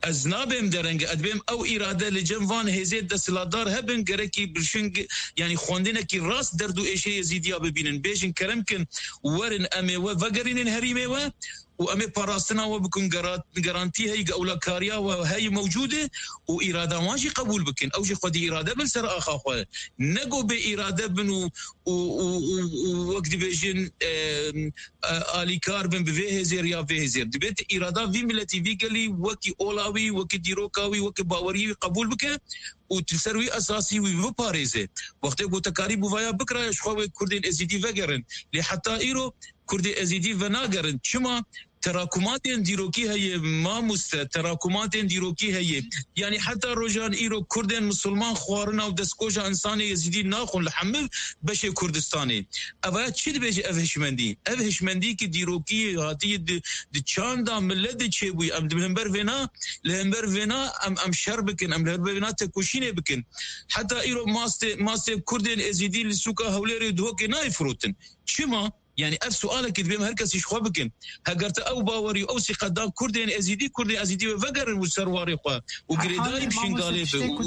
ازنابم درنگ ادبم او اراده لجنوان هزید دسلادار هبن گرکی برشنگ یعنی خوندنه کی راست دردو ایشه یزیدیا ببینن بیشن کرمکن ورن امه و وگرین هریمه و وأمي باراستنا وبكون جرانتي هي أولا كاريا وهي موجودة وإرادة ماشي قبول بكن أو شيء قد إرادة بل سر آخا خواه نجو بإرادة بنو ووقت بيجن آلي كاربن بفيه زير يا فيه زير دبيت إرادة في ملتي في قلي وكي أولاوي وكي ديروكاوي وكي باوري قبول بكن وتسروي أساسي وباريزه وقت يقول تكاري بوفايا بكرة يشخوا كردين أزيدي فجرن لحتى إيرو كردي أزيدي فناجرن شما تراكمات ديروكي هي ما مست تراكمات ديروكي هي يعني حتى روجان إيرو كردين مسلمان خوارنا ودسكوجا إنساني يزيدي ناخون لحمل بشي كردستاني أبغى شد بيجي أفهشمندي أفهشمندي كي ديروكي هاتي د دشاندا ملد تشيبوي أم دهمبر فينا لهمبر فينا أم أم شربكن أم لهمبر فينا تكوشينه بكن حتى إيرو ماست ماست كردين أزيدي للسوكا هوليري دهوكي نايفروتن شما يعني أف سؤالك بهم هركس يشخوا بكن هجرت أو باوري أو سقدام كردين أزيدي كردين أزيدي وفجر والسرواري قا وقريداي بشنغالي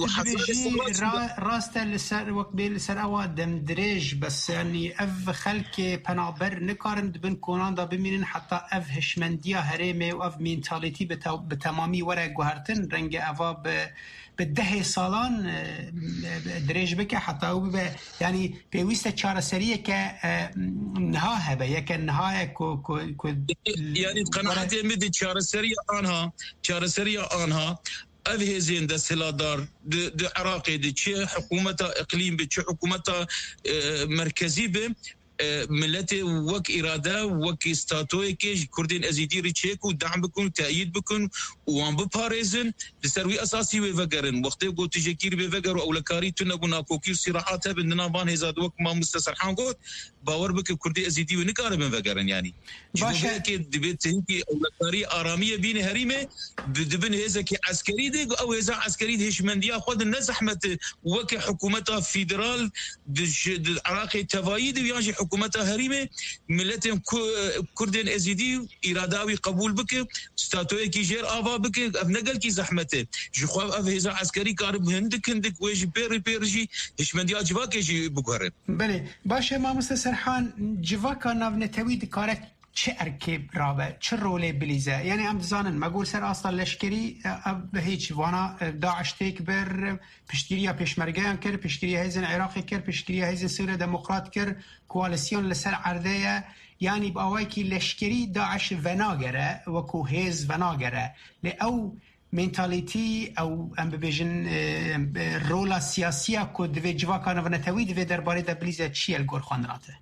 راست السر وقبل السر أوادم دريج بس يعني أف خلك بنابر نكارن بين كوناندا بمينن حتى أف هشمنديا هرمي وأف مينتاليتي بتمامي ورا جوهرتن رنج أفا بالدهي صالان دريج بك حتى هو يعني بيويست شارة سرية كنهاها بيا كنهاية كو كو كو يعني قناعتي مدي شارة سرية عنها شارة سرية عنها أفه زين ده سلادار ده, ده عراقي ده شيء حكومة إقليم بشيء حكومة مركزي به ملتي وك إرادة وك استاتوي كيش كردين أزيدي ريتشيك ودعم بكون تأييد بكون وان بباريزن لسروي أساسي وفقرن وقت يقول تجاكير بفقر وأولكاري تنبونا كوكير صراحاتها بأننا بان هزاد وك ما مستسرحان قوت باور بك كردي أزيدي ونكار من فقرن يعني باشا كي دبيت هيكي أولكاري آرامية بين هريمة دبن هزا كي عسكري دي أو هزا عسكري دي هشمندية خود الناس أحمد وك حكومتها فيدرال العراقي تفايد وياجي حكومتها هريمة ملتهم كردين أزيدي إراداوي قبول بك ستاتوي كي جير آفا بك أفنقل كي زحمته جخواب أف هزا عسكري كارب هندك هندك ويجي بيري بيرجي هشمندية جواك يجي بقهرب بله باشا ما مستسرحان جواكا نافنتوي دكارت چه ارکب رابه چه روله بلیزه یعنی ام دزانن مگول سر اصلا لشکری به هیچ وانا داعش تیک بر پشتیریا پیشمرگیان کر پشتیریا هیزن عراقی کر پشتیریا هیزن سوریه دموکرات کر کوالسیون لسر عرضه یعنی با اوای کی لشکری داعش وناگره و کو هیز وناگره لی او منتالیتی او ام ببیجن رولا سیاسیه که دوی جواکان و نتوی دوی درباره ده بلیزه چیه الگور خواندناته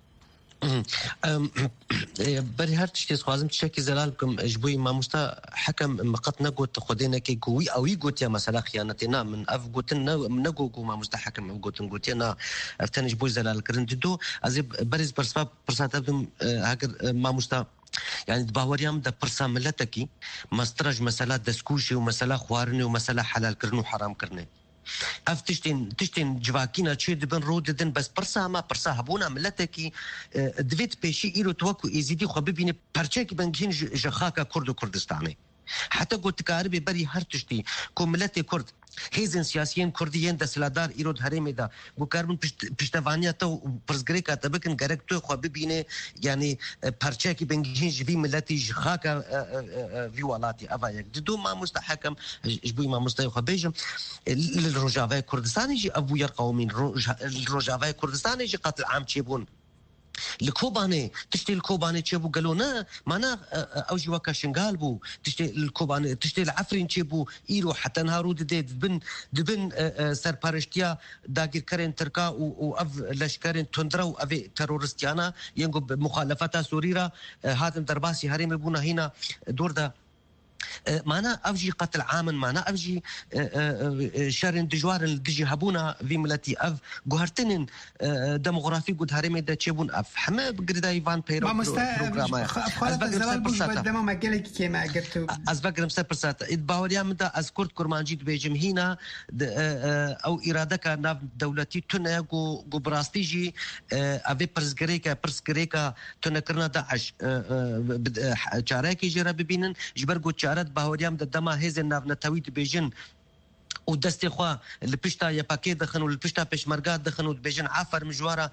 بري هر تشتي خوازم تشكي زلالكم جبوي ما مستا حكم مقط نقوت خدينا كي قوي او يقوت يا مثلا خيانتنا من اف قوتنا نقو ما مستا حكم قوت قوتنا افتن جبوي زلال كرندو ازي بريز برسباب برسات ابدم هاكر ما مستا يعني باوريام ده برسا ملتكي مسترج مسألة دسكوشي ومسألة خوارني ومسألة حلال كرنو وحرام كرني اف تشتين تشتين جواكينا تشي دبن روددن بس برسا ما برسا هبونا ملتكي دويت بيشي ايرو توكو ايزيدي خو ببيني برچيك بنجين جخاكا كرد كردستاني حتى قلت كاربي بري هر تشتي كو ملتي كرد هیزن سیاسیین کردیین دستلادار ایرود هرمی دا بو کاربن پشتوانیت و پرزگریکا تبکن گرک تو خو ببینه یعنی پرچه کی بنگین جوی ملتی جخاکا وی ولاتی اوا یک دو ما مستحکم جبوی ما مستحی خو بیجم الرجاوه کردستانی جی ابو یر قومین الرجاوه کردستانی جی قتل عام چیبون الكوباني تشتي الكوباني تشيبو قالوا نا مانا اوجي وكا شنغال بو تشتي الكوباني تشتي العفرين تشيبو ايرو حتى نهارو دي دبن دبن سر بارشتيا داغير كارين تركا و اف لشكارين تندرو افي تيرورستيانا ينقو مخالفتا سوريرا هادم درباسي هريم بونا هنا دور دا معنا أفجي قتل عامن معنا أفجي شارن دجوار الدجي هبونا في ملتي أف جوهرتين ديموغرافي قد هرمي دا تشيبون أف حما بقردا إيفان بيرو ما مستا خالد الزلال بوش بدما ما قالك كيما قلتو از بقرم سا برساتا إدباوريا من دا از كرد كرمانجيد بيجم هنا أو إرادك ناف دولتي تنا جو جو براستيجي أفي برسكريكا برسكريكا تنا كرنا داعش شاركي جرا ببينن جبر قد وزارت باوریام د دما هیز ناونتوی د بیژن و دستي خوا لپشتا يا باكي دخنوا لپشتا پشمرگا دخنوا بيجن عفر مجوارا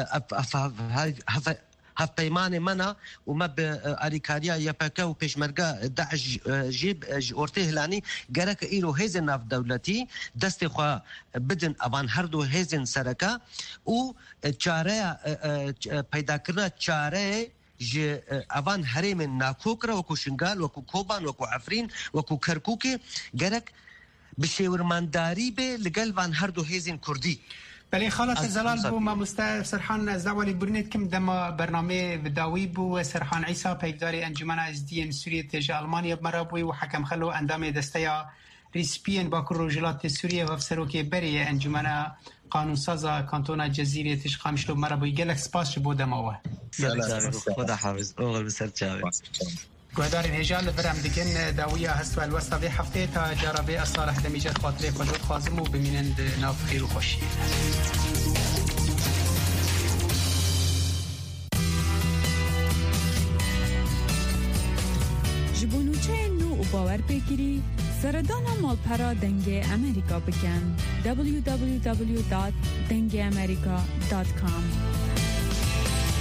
هف پیمان منا وما باريكاريا يا باكا و پشمرگا داعش جيب اورته هلاني گرك ايرو هيزن ناف دولتي دستي خوا بدن ابان هردو هيزن سركا و چاره پیدا کرنا چاره ج ابان هرم ناکوکرا وکو شنگال وکو کوبان وکو عفرين وکو کرکوكي گرك بشورمانداری به لگل وان هر دو هیزین کردی. بله خالص زلال بو ما مست سرحان از دوالی برنید کم دما برنامه بداوی بو سرحان عیسی پیداری انجمن از دین سوریه تجا آلمانیا مرابوی و حکم خلو اندام دستیا ریسپین با کروجلات سوریه و افسروکی بری انجمن قانونسازا کانتونا جزیره تش خامشلو مرابوی گلک سپاس بو دماوه. خدا حافظ اوغل بسر چاوی. گوهدارین هجال برم دیگن داویا هست و الوسطا به هفته تا جرابه اصالح دمیجت خاطره خجود خازم و بمینند ناف خیر و خوشی. جبونوچه نو و باور بگیری سردانا مالپرا دنگ امریکا بکن دبلیو دبلیو دبلیو دات دنگ امریکا دات کام